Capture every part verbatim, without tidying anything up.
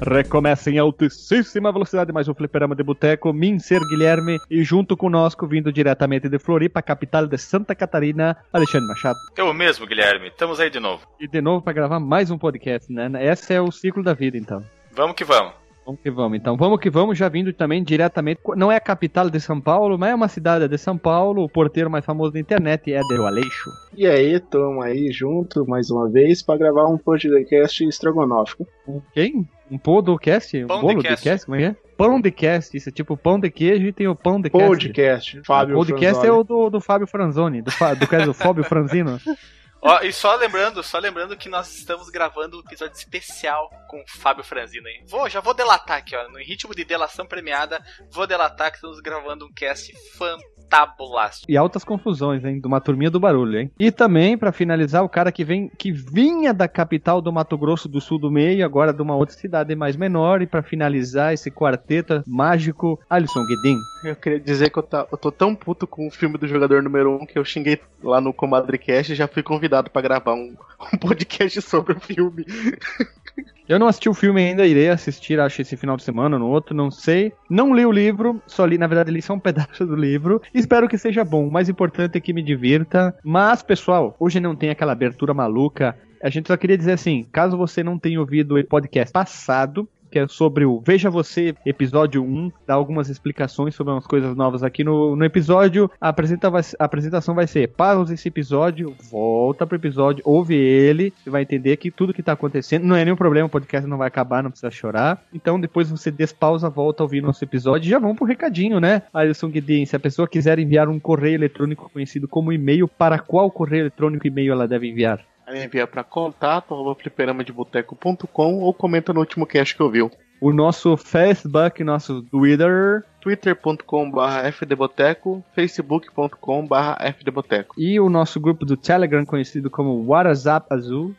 Recomeça em altíssima velocidade mais um fliperama de boteco, mim ser Guilherme e junto conosco, vindo diretamente de Floripa, capital de Santa Catarina, Alexandre Machado. Eu mesmo, Guilherme, estamos aí de novo. E de novo para gravar mais um podcast, né? Esse é o ciclo da vida, então. Vamos que vamos. Vamos que vamos, então. Vamos que vamos, já vindo também diretamente, não é a capital de São Paulo, mas é uma cidade de São Paulo, o porteiro mais famoso da internet é o Aleixo. E aí, tamo aí junto mais uma vez para gravar um podcast estrogonófico. Um quem? Um podcast? Um Pão bolo de de cast, como é que é? Pão de cast, isso é tipo pão de queijo e tem o pão de cast. Podcast, Fábio O podcast Franzoni. é o do, do Fábio Franzoni, do, do, do, do Fábio Franzino. Ó, e só lembrando, só lembrando que nós estamos gravando um episódio especial com o Fábio Franzino, hein? Vou, já vou delatar aqui, ó, no ritmo de delação premiada, vou delatar que estamos gravando um cast fantabulástico. E altas confusões, hein? De uma turminha do barulho, hein? E também, pra finalizar, o cara que vem, que vinha da capital do Mato Grosso do Sul do Meio, agora de uma outra cidade mais menor, e pra finalizar esse quarteto mágico, Alisson Guedin. Eu queria dizer que eu, tá, eu tô tão puto com o filme do Jogador Número um que eu xinguei lá no Comadrecast e já fui convidado pra gravar um, um podcast sobre o filme. Eu não assisti o filme ainda, irei assistir, acho, esse final de semana, no outro, não sei. Não li o livro, só li, na verdade, li só um pedaço do livro. Espero que seja bom, o mais importante é que me divirta. Mas, pessoal, hoje não tem aquela abertura maluca. A gente só queria dizer assim, caso você não tenha ouvido o podcast passado, que é sobre o Veja Você, episódio um, dá algumas explicações sobre umas coisas novas aqui no, no episódio. A, apresenta, a apresentação vai ser, pausa esse episódio, volta pro episódio, ouve ele, você vai entender que tudo que tá acontecendo, não é nenhum problema, o podcast não vai acabar, não precisa chorar. Então depois você despausa, volta a ouvir nosso episódio e já vamos pro recadinho, né? Alisson Guedin, se a pessoa quiser enviar um correio eletrônico conhecido como e-mail, para qual correio eletrônico e e-mail ela deve enviar? Aí envia pra contato, arroba fliperamadiboteco ponto com ou comenta no último cast que ouviu. O nosso Facebook, nosso Twitter, twitter ponto com barra fdboteco, facebook ponto com barra fdboteco e o nosso grupo do Telegram conhecido como WhatsApp Azul,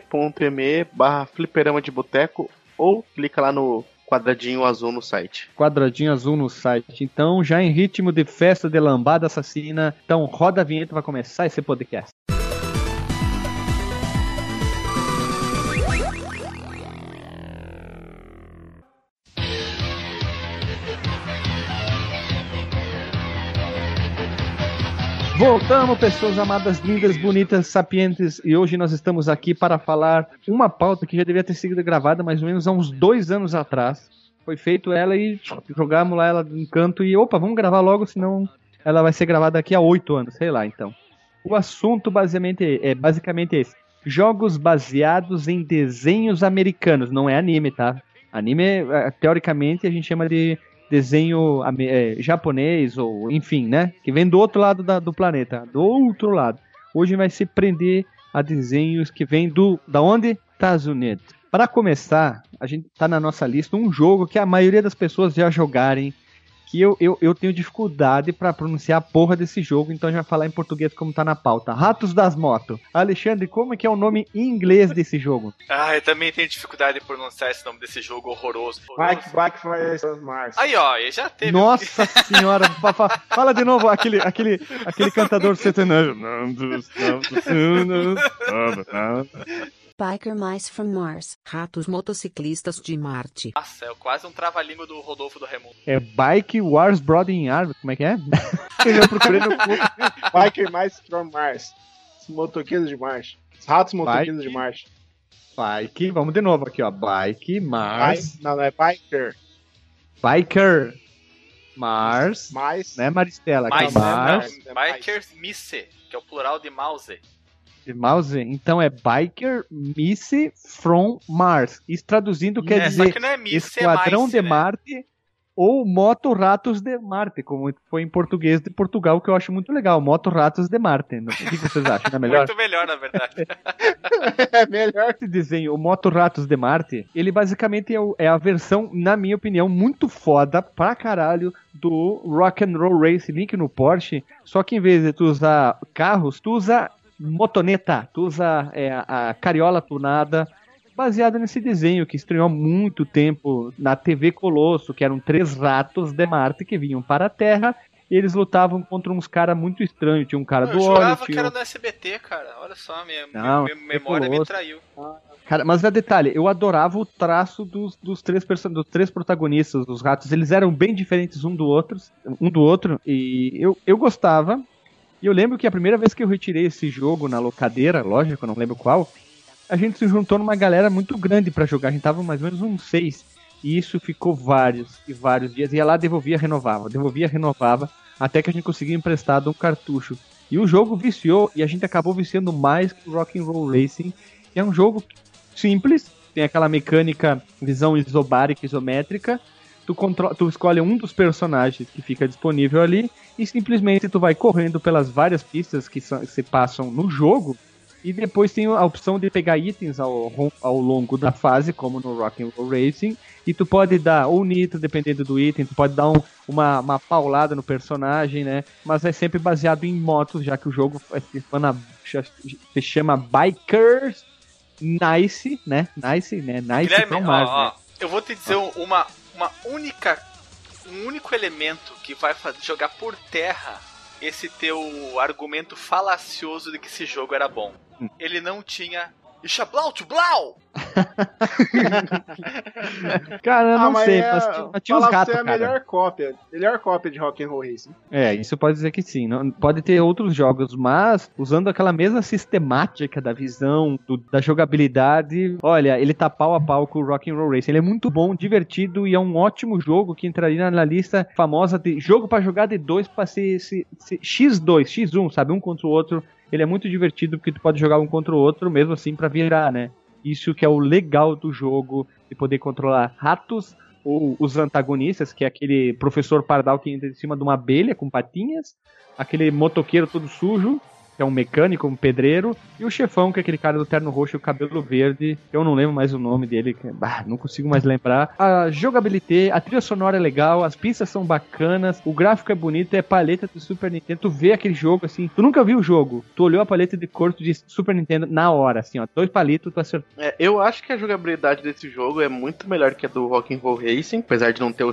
t.me barra fliperama de boteco ou clica lá no quadradinho azul no site. Quadradinho azul no site. Então, já em ritmo de festa de lambada assassina, então roda a vinheta, vai começar esse podcast. Voltamos, pessoas amadas, lindas, bonitas, sapientes, e hoje nós estamos aqui para falar uma pauta que já devia ter sido gravada mais ou menos há uns dois anos atrás. Foi feito ela e jogamos lá ela no canto e, opa, vamos gravar logo, senão ela vai ser gravada daqui a oito anos, sei lá, então. O assunto basicamente é basicamente esse. Jogos baseados em desenhos americanos, não é anime, tá? Anime, teoricamente, a gente chama de desenho é, japonês, ou enfim, né? Que vem do outro lado da, do planeta, do outro lado. Hoje vai se prender a desenhos que vem do, da onde? Estados Unidos. Para começar, a gente tá na nossa lista um jogo que a maioria das pessoas já jogarem, que eu, eu, eu tenho dificuldade para pronunciar a porra desse jogo, então a gente vai falar em português como tá na pauta. Ratos das Motos. Alexandre, como é que é o nome em inglês desse jogo? Ah, eu também tenho dificuldade de pronunciar esse nome desse jogo horroroso. Bike, bike for Mars. Aí, ó, ele já teve. Nossa senhora, fala de novo aquele, aquele, aquele cantador sertanejo. Biker Mice from Mars. Ratos motociclistas de Marte. Nossa, é quase um trava-língua do Rodolfo do Raimundo. É Bike Wars Broad in Arms, como é que é? Eu procurei no Biker Mice from Mars. Os motoqueiros de Marte. Os ratos motoqueiros de Marte. Bike, vamos de novo aqui, ó. Bike, Mars. Bi- não, não é Biker. Biker. Mars. Mais. Né, Maristela? Aqui, Mais, Mars. né? Bikers Mice, que é o plural de mouse. De mouse? Então é Biker Mice from Mars. Isso traduzindo quer É, dizer só que não é Mice, Esquadrão é Mice, de né? Marte ou Moto Ratos de Marte, como foi em português de Portugal, que eu acho muito legal. Moto Ratos de Marte. O que vocês acham? Não é melhor? Muito melhor, na verdade. É melhor. Esse desenho, o Moto Ratos de Marte, ele basicamente é, o, é a versão, na minha opinião, muito foda pra caralho do Rock and Roll Race Link no Porsche, só que em vez de tu usar carros, tu usa motoneta, tu usa é, a cariola tunada, baseado nesse desenho que estreou há muito tempo na T V Colosso, que eram três ratos de Marte que vinham para a Terra e eles lutavam contra uns caras muito estranhos. Tinha um cara Eu do óleo. jurava tinha... que era no S B T, cara. Olha só, minha, Não, minha, minha memória me traiu. Cara, mas é detalhe, eu adorava o traço dos, dos, três, perso- dos três protagonistas, dos ratos. Eles eram bem diferentes um do outro, um do outro e eu, eu gostava. E eu lembro que a primeira vez que eu retirei esse jogo na locadeira, lógico, eu não lembro qual, a gente se juntou numa galera muito grande pra jogar. A gente tava mais ou menos uns seis. E isso ficou vários e vários dias. Ia lá, devolvia, renovava, devolvia, renovava, até que a gente conseguia emprestado um cartucho. E o jogo viciou, e a gente acabou viciando mais que o Rock'n'Roll Racing. É um jogo simples, tem aquela mecânica, visão isobárica, isométrica. Tu, contro- tu escolhe um dos personagens que fica disponível ali, e simplesmente tu vai correndo pelas várias pistas que são- se passam no jogo. E depois tem a opção de pegar itens ao, ao longo da fase, como no Rock'n'Roll Racing. E tu pode dar ou nitro, dependendo do item, tu pode dar um, uma, uma paulada no personagem, né? Mas é sempre baseado em motos, já que o jogo se chama, se chama Bikers Nice, né? Nice, né? Nice Guilherme, from Mars, ó, ó, né? eu vou te dizer uma, uma única, um único elemento que vai fazer, jogar por terra esse teu argumento falacioso de que esse jogo era bom. Hum. Ele não tinha Isha Blau to Blau! Cara, eu não ah, sei, é, mas tinha, mas tinha uns gatos, é a cara. melhor cópia, melhor cópia de Rock'n'Roll Racing. É, isso pode dizer que sim. Não, pode ter outros jogos, mas usando aquela mesma sistemática da visão, do, da jogabilidade, olha, ele tá pau a pau com o Rock'n'Roll Racing. Ele é muito bom, divertido e é um ótimo jogo que entraria na lista famosa de jogo pra jogar de dois pra ser, ser, ser xis dois, xis um, sabe? Um contra o outro. Ele é muito divertido porque tu pode jogar um contra o outro mesmo assim pra virar, né? Isso que é o legal do jogo, de poder controlar ratos ou os antagonistas, que é aquele professor pardal que entra em cima de uma abelha com patinhas, aquele motoqueiro todo sujo, que é um mecânico, um pedreiro, e o chefão, que é aquele cara do terno roxo e o cabelo verde, eu não lembro mais o nome dele, que, bah, não consigo mais lembrar. A jogabilidade, a trilha sonora é legal, as pistas são bacanas, o gráfico é bonito, é paleta do Super Nintendo, tu vê aquele jogo assim, tu nunca viu o jogo, tu olhou a paleta de cor, tu disse Super Nintendo na hora, assim, ó, dois palitos, tu acertou. É, eu acho que a jogabilidade desse jogo é muito melhor que a do Rock'n'Roll Racing, apesar de não ter o...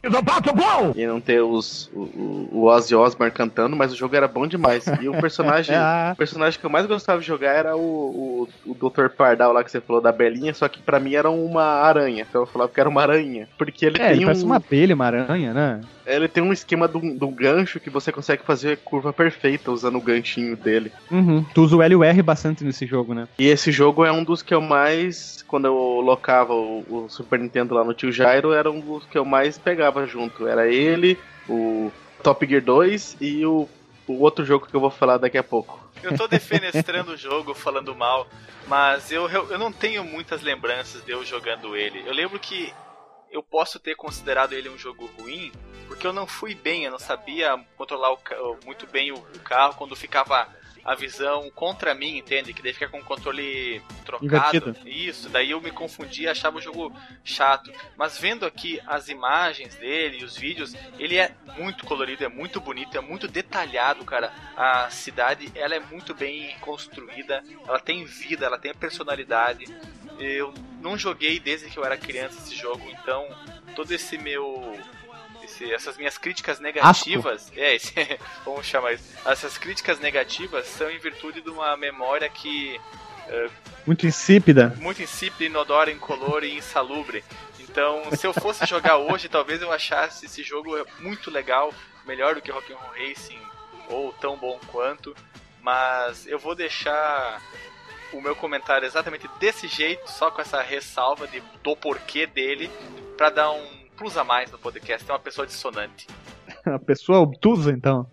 e não ter os, o, o Ozzy Osbourne cantando, mas o jogo era bom demais. E o personagem... O personagem que eu mais gostava de jogar era o, o, o doutor Pardal lá que você falou da Belinha, só que pra mim era uma aranha. Então eu falava que era uma aranha. Porque ele é, tem ele um... parece uma abelha, uma aranha, né? Ele tem um esquema do, do gancho que você consegue fazer curva perfeita usando o ganchinho dele. Uhum. Tu usa o L U R bastante nesse jogo, né? E esse jogo é um dos que eu mais... Quando eu locava o, o Super Nintendo lá no Tio Jairo, era um dos que eu mais pegava junto. Era ele, o Top Gear dois e o, o outro jogo que eu vou falar daqui a pouco. Eu tô defenestrando o jogo, falando mal, mas eu, eu não tenho muitas lembranças de eu jogando ele. Eu lembro que eu posso ter considerado ele um jogo ruim, porque eu não fui bem, eu não sabia controlar o, muito bem o, o carro quando ficava a visão contra mim, entende? Que daí fica com o controle trocado. Invertido. Isso, daí eu me confundia, achava o jogo chato. Mas vendo aqui as imagens dele e os vídeos, ele é muito colorido, é muito bonito, é muito detalhado, cara. A cidade, ela é muito bem construída, ela tem vida, ela tem personalidade. Eu não joguei desde que eu era criança esse jogo, então todo esse meu... Esse, essas minhas críticas negativas, Asco. é, esse, vamos chamar isso, essas críticas negativas são em virtude de uma memória que uh, muito insípida, muito insípida, inodora, incolor e insalubre. Então, se eu fosse jogar hoje, talvez eu achasse esse jogo muito legal, melhor do que Rock'n'Roll Racing ou tão bom quanto, mas eu vou deixar o meu comentário exatamente desse jeito, só com essa ressalva de, do porquê dele, pra dar um plus a mais no podcast, é uma pessoa dissonante. A pessoa obtusa, então.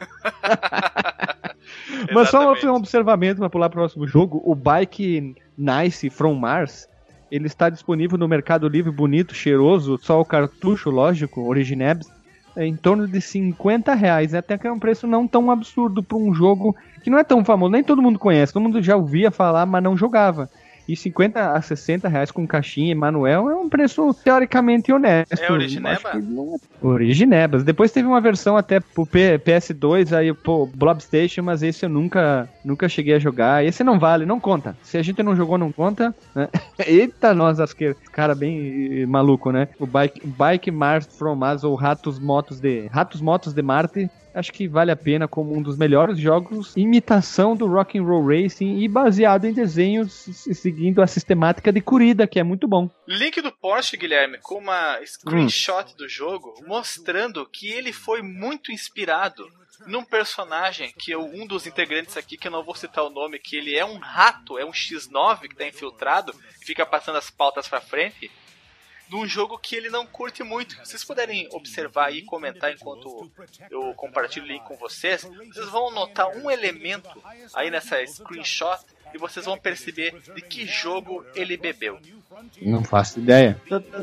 Mas só um observamento para pular para o próximo jogo, o Bike Nice from Mars, ele está disponível no Mercado Livre, bonito, cheiroso, só o cartucho, lógico, Originebs, em torno de cinquenta reais, até que é um preço não tão absurdo para um jogo que não é tão famoso, nem todo mundo conhece, todo mundo já ouvia falar, mas não jogava. E cinquenta a sessenta reais com caixinha e manuel é um preço teoricamente honesto. É Origineba? É... Originebas. Depois teve uma versão até pro P S dois, aí pô, Blobstation, mas esse eu nunca, nunca cheguei a jogar. Esse não vale, não conta. Se a gente não jogou, não conta. Né? Eita, nós, asqueiro. Cara bem maluco, né? O Bike, Bike Mars from Mars, ou Ratos Motos de Ratos Motos de Marte. acho que vale a pena como um dos melhores jogos, imitação do Rock'n'Roll Racing e baseado em desenhos seguindo a sistemática de corrida, que é muito bom. Link do Porsche, Guilherme, com uma screenshot hum. do jogo, mostrando que ele foi muito inspirado num personagem que eu, um dos integrantes aqui, que eu não vou citar o nome, que ele é um rato, é um xis nove que tá infiltrado, fica passando as pautas pra frente, num jogo que ele não curte muito. Se vocês puderem observar e comentar enquanto eu compartilho o link com vocês, vocês vão notar um elemento aí nessa screenshot e vocês vão perceber de que jogo ele bebeu. Não faço ideia.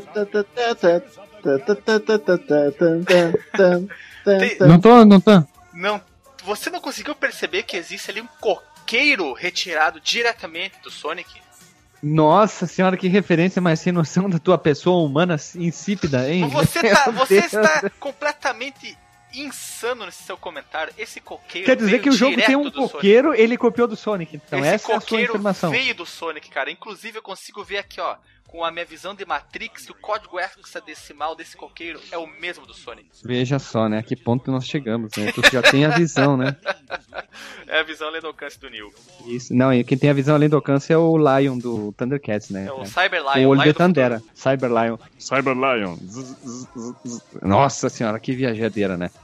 Tem... Não tô, não tô. Não, você não conseguiu perceber que existe ali um coqueiro retirado diretamente do Sonic? Nossa senhora, que referência mais sem noção da tua pessoa humana insípida, hein? Você, tá, você está completamente insano nesse seu comentário. Esse coqueiro quer dizer que o jogo tem um coqueiro, Sonic. Ele copiou do Sonic. Então esse essa é a sua informação. Veio do Sonic, cara. Inclusive eu consigo ver aqui, ó, com a minha visão de Matrix, que o código hexadecimal desse coqueiro é o mesmo do Sonic. Veja só, né? A que ponto nós chegamos, né? Tu já tem a visão, né? É a visão além do alcance do Neo. Isso. Não, e quem tem a visão além do alcance é o Lion do Thundercats, né? É o Cyber Lion. O olho de Tandera. Cyber Lion. Cyber Lion. Nossa senhora, que viajadeira, né?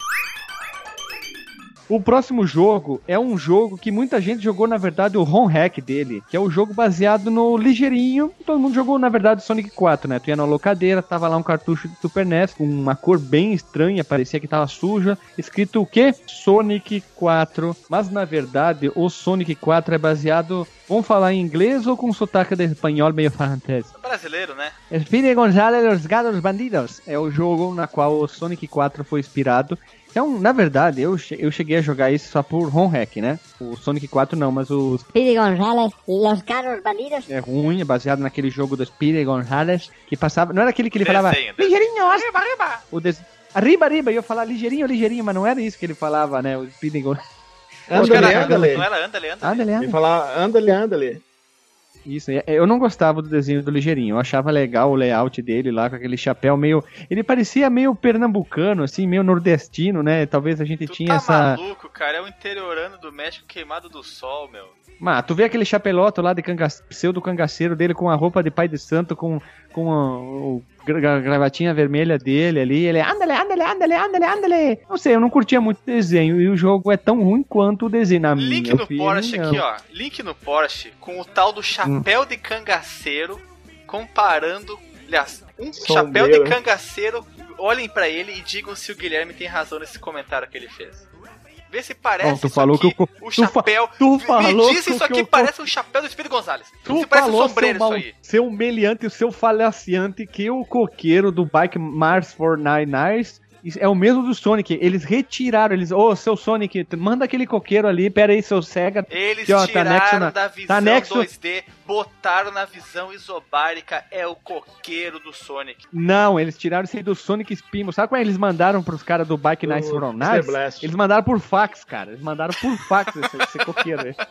O próximo jogo é um jogo que muita gente jogou, na verdade, o ROM hack dele, que é o jogo baseado no ligeirinho. Todo mundo jogou, na verdade, Sonic quatro, né? Tu ia na locadeira, tava lá um cartucho de Super N E S com uma cor bem estranha, parecia que tava suja, escrito o quê? Sonic quatro. Mas, na verdade, o Sonic quatro é baseado... Vamos falar em inglês ou com sotaque de espanhol meio francês? Brasileiro, né? Speedy Gonzales, Los Gatos Bandidos. É o jogo na qual o Sonic quatro foi inspirado. Então, na verdade, eu, che- eu cheguei a jogar isso só por ROM hack, né? O Sonic quatro não, mas o... Speedy Gonzales, Los Gatos Bandidos. É ruim, é baseado naquele jogo do Speedy Gonzales, que passava... Não era aquele que ele falava... Desenho, Ligeirinho, Arriba, arriba! O des... Arriba, arriba, eu ia falar ligeirinho, ligeirinho, mas não era isso que ele falava, né? O Speedy Gonzales. Andale, andale. Não era andale, andale. Andale, Ele andale. falar andale, andale. Isso, eu não gostava do desenho do Ligeirinho, eu achava legal o layout dele lá, com aquele chapéu meio... Ele parecia meio pernambucano, assim, meio nordestino, né? Talvez a gente Tu tinha tá essa... maluco, cara? É o interiorano do México queimado do sol, meu. Mas tu vê aquele chapeloto lá de canga... pseudo cangaceiro dele com a roupa de pai de santo, com, com a, o gra- gravatinha vermelha dele ali, ele andale, andale, andale, andale, andale. Não sei, eu não curtia muito o desenho e o jogo é tão ruim quanto o desenho, na Link minha no opinião. Porsche aqui, ó. Link no Porsche com o tal do chapéu de cangaceiro comparando... Aliás, um chapéu de cangaceiro. Olhem pra ele e digam se o Guilherme tem razão nesse comentário que ele fez. Vê se parece Oh, tu isso falou aqui, que o- o tu chapéu... fa- tu Me falou diz que isso o- aqui que o- parece um chapéu do Speedy Gonzales. Tu Se parece um falou, sombreiro seu, isso mal, aí. seu humilhante, o seu falaciante, que o coqueiro do Bike Mars quatrocentos e noventa e nove é o mesmo do Sonic. Eles retiraram, eles... Ô, oh, seu Sonic, manda aquele coqueiro ali, pera aí, seu Sega. Eles que, ó, tá tiraram anexo na- da tá visão anexo- dois D, botaram na visão isobárica, é o coqueiro do Sonic. Não, eles tiraram isso aí do Sonic Spinball. Sabe como é que eles mandaram pros caras do Bike Do Nice From Mister Nice? Blast. Eles mandaram por fax, cara. Eles mandaram por fax esse, esse coqueiro aí.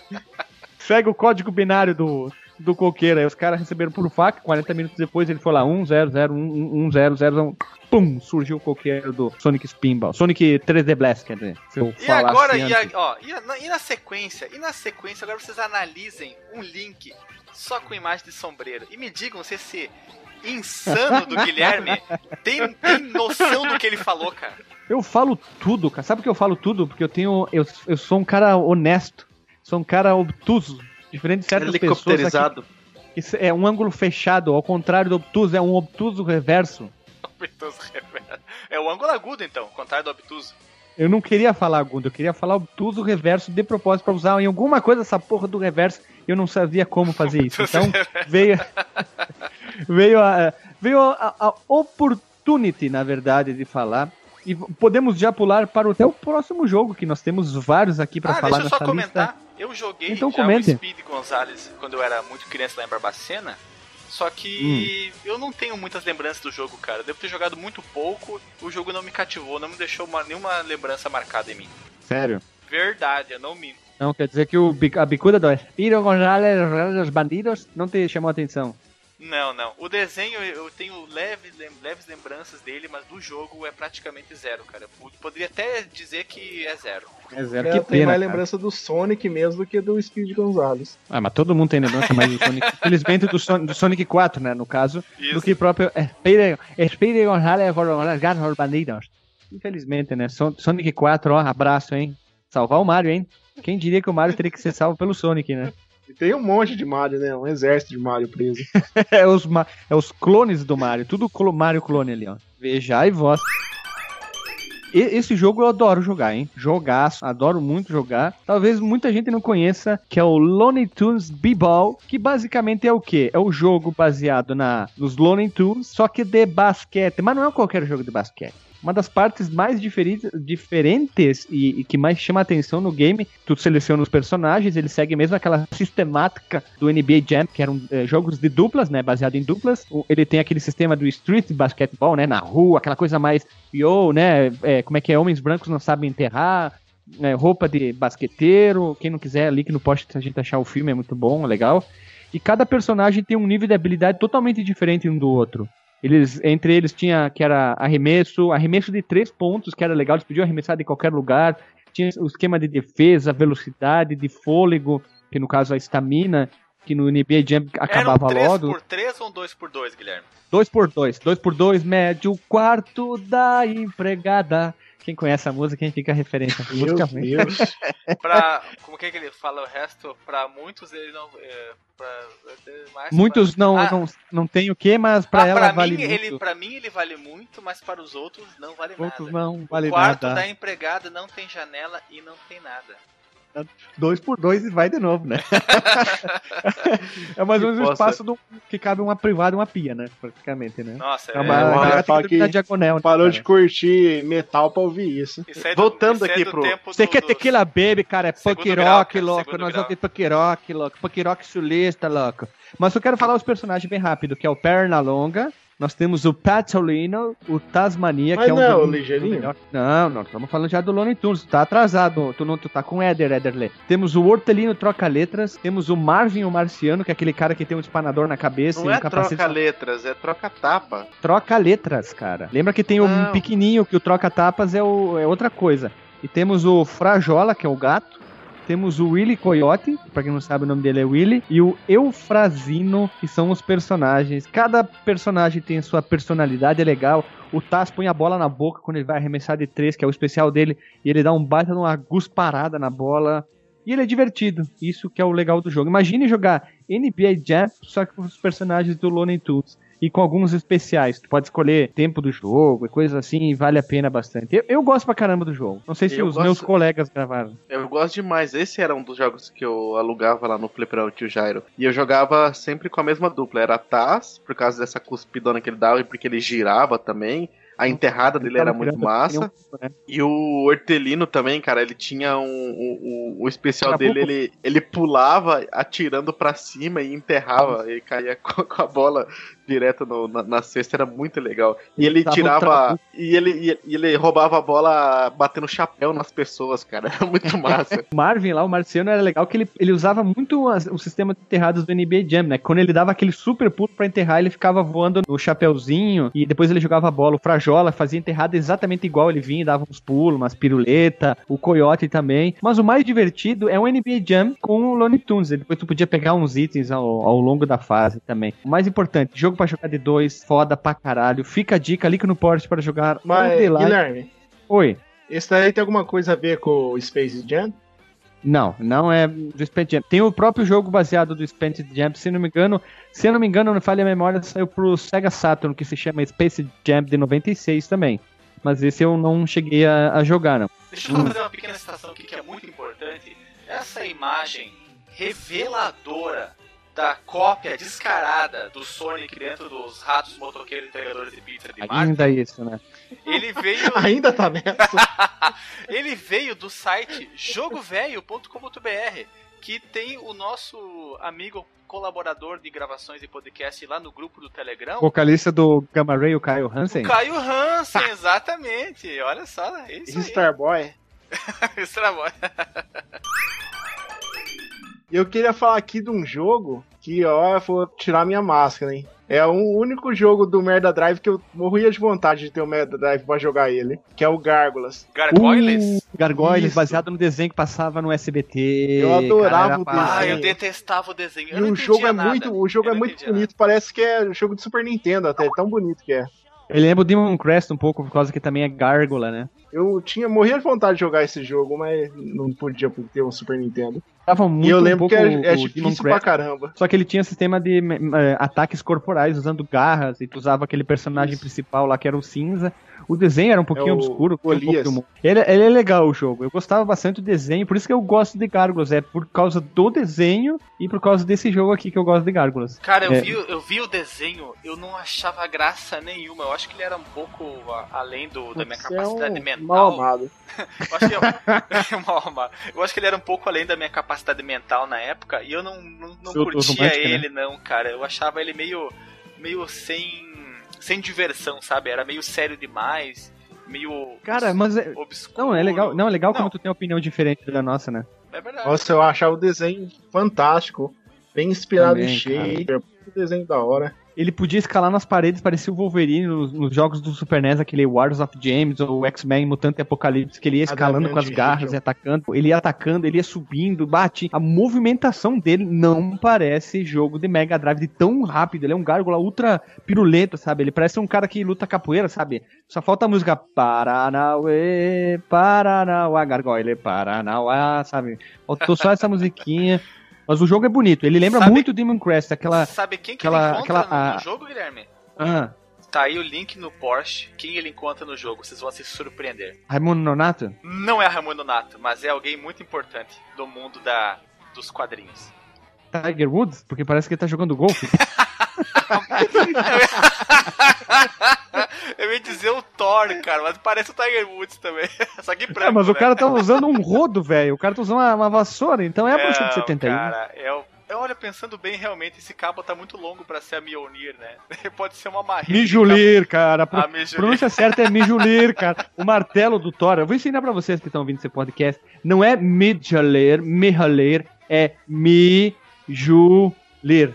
Segue o código binário do, do coqueiro. Aí os caras receberam por fax. quarenta minutos depois ele foi lá: um zero zero um um zero zero um. Pum! Surgiu o coqueiro do Sonic Spinball. Sonic três D Blast, quer dizer. Seu E agora, e, falaciante. a, ó, e, na, e na sequência, e na sequência, agora vocês analisem um link só com imagem de sombreiro. E me digam se esse insano do Guilherme tem, tem noção do que ele falou, cara. Eu falo tudo, cara. Sabe por que eu falo tudo? Porque eu tenho. Eu, eu sou um cara honesto. Sou um cara obtuso. Diferente de certas pessoas. Aqui, Helicopterizado. isso é um ângulo fechado, ao contrário do obtuso, é um obtuso reverso. Obtuso reverso. É o ângulo agudo, então, ao contrário do obtuso. Eu não queria falar agudo, eu queria falar obtuso reverso de propósito pra usar em alguma coisa essa porra do reverso. Eu não sabia como fazer isso. Então veio veio a veio a, a opportunity, na verdade, de falar. E podemos já pular para o, até o próximo jogo, que nós temos vários aqui pra ah, falar deixa eu nessa só comentar. lista. Eu joguei Então já comente. o Speedy Gonzales quando eu era muito criança lá em Barbacena. Só que hum. eu não tenho muitas lembranças do jogo, cara. Eu devo ter jogado muito pouco. O jogo não me cativou, não me deixou uma, nenhuma lembrança marcada em mim. Sério? Verdade, eu não minto. Não, quer dizer que o, a bicuda do Speedy Gonzales dos Bandidos não te chamou a atenção? Não, não. O desenho, eu tenho leves, leves lembranças dele, mas do jogo é praticamente zero, cara. Eu poderia até dizer que é zero. É zero, É, que eu tenho pena, mais cara. lembrança do Sonic mesmo do que do Speed Gonzales. Ah, mas todo mundo tem lembrança mais do Sonic. Infelizmente do, Son- do Sonic quatro, né, no caso, Isso. do que próprio Speed Speed Gonzales Garros Bandidos. Infelizmente, né, Son- Sonic quatro, ó, abraço, hein. Salvar o Mario, hein. Quem diria que o Mario teria que ser salvo pelo Sonic, né? E tem um monte de Mario, né? Um exército de Mario preso. É os, ma- é os clones do Mario, tudo clo- Mario clone ali, ó. Veja e vós. E- Esse jogo eu adoro jogar, hein? Jogaço, adoro muito jogar. Talvez muita gente não conheça, que é o Looney Tunes B-Ball, que basicamente é o quê? É o jogo baseado na, nos Looney Tunes, só que de basquete. Mas não é qualquer jogo de basquete. Uma das partes mais diferi- diferentes e, e que mais chama a atenção no game, tu seleciona os personagens, ele segue mesmo aquela sistemática do N B A Jam, que eram eh, jogos de duplas, né, baseado em duplas. O- ele tem aquele sistema do street basketball, né, na rua, aquela coisa mais yo, né, é, como é que é, homens brancos não sabem enterrar, né, roupa de basqueteiro. Quem não quiser, link no post se a gente achar o filme, é muito bom, é legal. E cada personagem tem um nível de habilidade totalmente diferente um do outro. Eles, entre eles tinha que era arremesso, arremesso de três pontos, que era legal, eles podiam arremessar de qualquer lugar. Tinha o esquema de defesa, velocidade, de fôlego, que no caso a estamina, que no N B A Jam acabava Era um logo. três por três ou um dois por dois, Guilherme? dois por dois, dois por dois, médio, quarto da empregada. Quem conhece a música, quem fica a referência. Meu musicalmente. Deus. Pra, como que é que ele fala o resto? Pra muitos ele não... É, pra, mais Muitos pra, não, ah, não, não tem o que, mas pra ah, ela pra vale mim, muito. Ele, pra mim ele vale muito, mas para os outros não vale Outros nada. não vale o quarto nada. da empregada não tem janela e não tem nada. Dois por dois e vai de novo, né? É mais ou menos o possa- espaço do, que cabe uma privada e uma pia, né? Praticamente, né? Nossa, É uma, É, o ela Rafa tem fala que dormir na que diagonal, né, Parou cara? de curtir metal pra ouvir isso. isso é do- Voltando isso é aqui do pro- tempo Você do- quer dos- tequila baby, cara? É Segundo punk grau, rock, cara, louco. segundo Nós grau. vamos ver punk rock, louco. Punk rock sulista, louco. Mas eu quero falar os personagens bem rápido, que é o Pernalonga. Nós temos o Patolino, o Tasmania, Mas que é um não é do- o ligeirinho? do melhor- Não, não, estamos falando já do Looney Tunes. Tu tá atrasado, tu, não, tu tá com o Eder, Ederle. Temos o Hortelino Troca-Letras, temos o Marvin, o Marciano, que é aquele cara que tem um espanador na cabeça Não e é um capacete. troca-letras, é troca-tapa. Troca-letras, cara. Lembra que tem um Não. pequenininho, que o Troca-Tapas é, o- é outra coisa. E temos o Frajola, que é o gato. Temos o Willy Coyote, pra quem não sabe o nome dele é Willy, e o Eufrazino, que são os personagens. Cada personagem tem sua personalidade, é legal. O Taz põe a bola na boca quando ele vai arremessar de três, que é o especial dele, e ele dá um baita de uma gusparada na bola. E ele é divertido, isso que é o legal do jogo. Imagine jogar N B A Jam, só que com os personagens do Looney Tunes. E com alguns especiais. Tu pode escolher tempo do jogo e coisas assim, e vale a pena bastante. Eu, eu gosto pra caramba do jogo. Não sei se Eu os gosto- meus colegas gravaram. Eu gosto demais. Esse era um dos jogos que eu alugava lá no Fliperão Tio Jairo. E eu jogava sempre com a mesma dupla. Era a Taz, por causa dessa cuspidona que ele dava e porque ele girava também. A enterrada dele era muito massa. E o Hortelino também, cara, ele tinha um. um- um- o especial Era dele, pouco. ele, ele pulava atirando pra cima e enterrava. E caía com, com a bola direto no- na, na cesta, era muito legal. E ele Dava um tirava. trabuco. E ele, e, e ele roubava a bola batendo chapéu nas pessoas, cara. Era muito massa. O Marvin lá, o Marciano, era legal que ele, ele usava muito as- o sistema de enterradas do N B A Jam, né? Quando ele dava aquele super pulo pra enterrar, ele ficava voando no chapeuzinho e depois ele jogava a bola. O Frajola fazia enterrada exatamente igual, ele vinha e dava uns pulos, umas piruleta, o Coyote também. Mas o mais divertido é o N B A Jam com o Looney Tunes. Depois tu podia pegar uns itens ao, ao longo da fase também. O mais importante, jogo pra jogar de dois, foda pra caralho. Fica a dica, clica no post para jogar. Mas, Onde lá- Guilherme, Oi. esse daí tem alguma coisa a ver com o Space Jam? Não, não é do Space Jam. Tem o próprio jogo baseado do Space Jam, se não me engano, se eu não me engano, não falha a memória, saiu pro Sega Saturn, que se chama Space Jam de noventa e seis também. Mas esse eu não cheguei a, a jogar, não. Deixa eu só fazer uma pequena citação aqui que é muito importante. Essa imagem reveladora da cópia descarada do Sonic dentro dos ratos motoqueiros entregadores de pizza de Marte, Ainda isso, né? ele veio, Ainda tá nessa. ele veio do site jogo velho ponto com ponto b r, que tem o nosso amigo colaborador de gravações e podcast lá no grupo do Telegram, Vocalista do Gamma Ray, o Kyle Hansen. o Caio Hansen, exatamente. Olha só, é isso aí. Starboy. Starboy. Eu queria falar aqui de um jogo que, ó, eu vou tirar minha máscara, hein? É o único jogo do Mega Drive que eu morria de vontade de ter o Mega Drive pra jogar ele, que é o Gárgulas. Gargoyles? Uh, Gargoyles, Isso. baseado no desenho que passava no S B T. Eu adorava o Cara, Ah, desenho. eu detestava o desenho. Eu E não o entendia jogo é nada. muito, o jogo Eu é não muito entendia bonito, parece que é jogo de Super Nintendo até, tão bonito que é. Ele lembra o Demon Crest um pouco, por causa que também é gárgula, né? Eu tinha morria de vontade de jogar esse jogo, mas não podia por ter um Super Nintendo. Tava muito E eu um lembro pouco que é, é o Demon difícil pra Crest, caramba. só que ele tinha sistema de eh, ataques corporais, usando garras, e tu usava aquele personagem Isso. principal lá, que era o cinza. O desenho era um pouquinho É o obscuro. tinha um pouco Golias. de humor. ele, ele é legal o jogo, eu gostava bastante do desenho, por isso que eu gosto de Gárgulas, é por causa do desenho e por causa desse jogo aqui que eu gosto de Gárgulas. Cara, eu, É. vi, eu vi o desenho, eu não achava graça nenhuma. Eu acho que ele era um pouco a- além do, da minha Você capacidade é um mental. mal amado. Eu acho, que eu, mal amado. Eu acho que ele era um pouco além da minha capacidade mental na época. E eu não, não, não Seu curtia romântica, né? ele, não, cara. Eu achava ele meio, meio sem, sem diversão, sabe? Era meio sério demais. Meio Cara, mas é- obscuro. Não, é legal, não, é legal como Não. tu tem uma opinião diferente da nossa, né? É verdade. Nossa, eu achava o desenho fantástico. Bem inspirado Também, em Shaper. O desenho da hora. Ele podia escalar nas paredes, parecia o Wolverine nos, nos jogos do Super N E S, aquele Wars of James ou o X-Men Mutante Apocalipse, que ele ia escalando com as Adamant garras Angel. e atacando. Ele ia atacando, ele ia subindo, bate. A movimentação dele não parece jogo de Mega Drive de tão rápido. Ele é um gárgula ultra pirulento, sabe? Ele parece um cara que luta capoeira, sabe? Só falta a música Paranauê, Paranauá, Gargoyle, Paranauá, sabe? Faltou só essa musiquinha. Mas o jogo é bonito, ele lembra Sabe- muito Demon Crest, aquela... Sabe quem que aquela- ele encontra aquela- no, no a- jogo, Guilherme? Ah, Tá aí o link no Porsche. Quem ele encontra no jogo, vocês vão se surpreender. Raimundo Nonato? Não é Raimundo Nato, mas é alguém muito importante do mundo da, dos quadrinhos. Tiger Woods? Porque parece que ele tá jogando golfe. Eu ia dizer o Thor, cara, mas parece o Tiger Woods também. Só que branco, É, mas o né? cara tá usando um rodo, velho. O cara tá usando uma, uma vassoura, então é a música de setenta e um. Cara, é o... eu, olha, pensando bem, realmente, esse cabo tá muito longo pra ser a Mjolnir, né? Pode ser uma marreta. Mijulir, cara. A pro- Ah, Mijulir. pronúncia certa é Mijulir, cara. O martelo do Thor. Eu vou ensinar pra vocês que estão ouvindo esse podcast. Não é Mijulir, Mijulir, é Mijulir.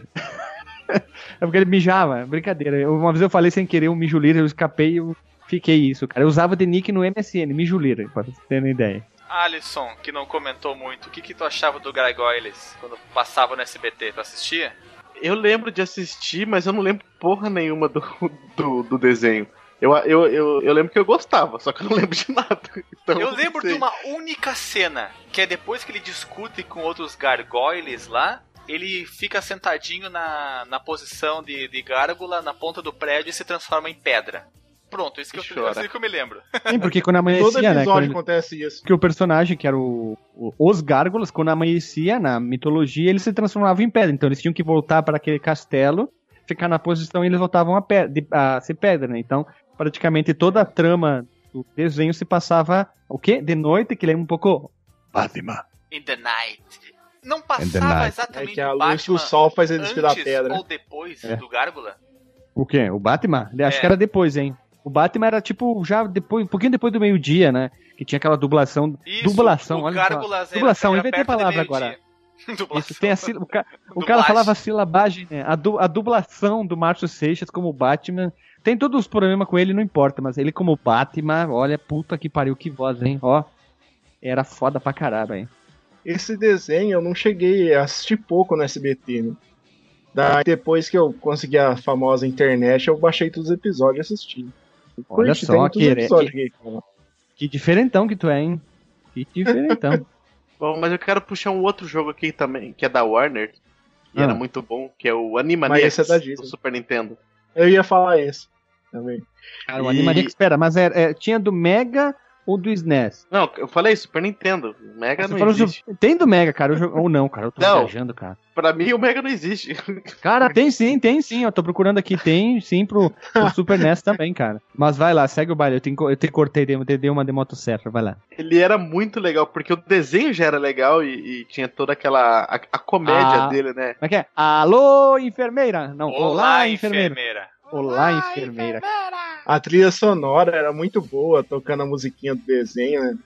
É porque ele mijava, brincadeira. Eu- Uma vez eu falei sem querer um Mijulir, eu escapei e eu fiquei isso, cara. Eu usava de nick no M S N, Mijulir, pra vocês terem ideia. Alisson, que não comentou muito, o que que tu achava do Gargoyles quando passava no S B T? Tu assistia? Eu lembro de assistir, mas eu não lembro porra nenhuma do, do, do desenho. Eu, eu, eu, eu lembro que eu gostava, só que eu não lembro de nada. Então, Eu não lembro sei. de uma única cena, que é depois que ele discute com outros gargoyles lá, ele fica sentadinho na, na posição de, de gárgula, na ponta do prédio e se transforma em pedra. Pronto, isso que, Que eu, chora. isso que eu me lembro. Sim, porque quando Todo amanhecia, né? episódio Quando, acontece isso. que o personagem, que era o, o- os gárgulas, quando amanhecia na mitologia, eles se transformavam em pedra. Então eles tinham que voltar para aquele castelo, ficar na posição e eles voltavam a, pe- de- a ser pedra, né? Então, praticamente toda a trama do desenho se passava o quê? De noite, que lembra um pouco Batman. In the night. Não In the passava night. É exatamente que a o luz Batman do sol faz ele virar antes pedra. ou depois É. do Gárgula? O quê? O Batman? Acho É. que era depois, hein? O Batman era tipo já depois, um pouquinho depois do meio-dia, né? Que tinha aquela dublação. Isso, dublação, o olha Gárgulas só. Dublação, era, era inventei a perto de palavra meio-dia. agora. Dublação. Isso, tem a, sil- o, ca- o Dublagem. cara falava silabagem, né? A, du- a dublação do Márcio Seixas como Batman. Tem todos os problemas com ele, não importa, mas ele como Batman, olha, puta que pariu, que voz, hein? Ó, era foda pra caralho, hein? Esse desenho eu não cheguei a assistir pouco no S B T, né? Daí, depois que eu consegui a famosa internet, eu baixei todos os episódios e assisti. Olha Curti, só, tem todos os que- episódios aqui, cara. Que diferentão que tu é, hein? Que diferentão. Bom, mas eu quero puxar um outro jogo aqui também, que é da Warner, e Ah. era muito bom, que é o Mas Animaniacs esse é da Disney. do Super Nintendo. Eu ia falar esse também. Cara, o E- Animaniacs, espera, mas é, é- tinha do Mega ou do S N E S? Não, eu falei Super Nintendo. Mega Você não falou existe. do- Tem do Mega, cara, eu jo- ou não, cara, eu tô Não. viajando, cara. Pra mim, o Mega não existe. Cara, tem sim, tem sim, eu tô procurando aqui, tem sim pro, pro Super N E S também, cara. Mas vai lá, segue o baile, eu te, enco- eu te cortei, dei, dei uma de motosserra, vai lá. Ele era muito legal, porque o desenho já era legal e, e tinha toda aquela. a, a comédia Ah. dele, né? Como é que é? Alô, enfermeira! Não, olá, Olá, enfermeira. enfermeira. Olá, enfermeira. A trilha sonora era muito boa, tocando a musiquinha do desenho, né?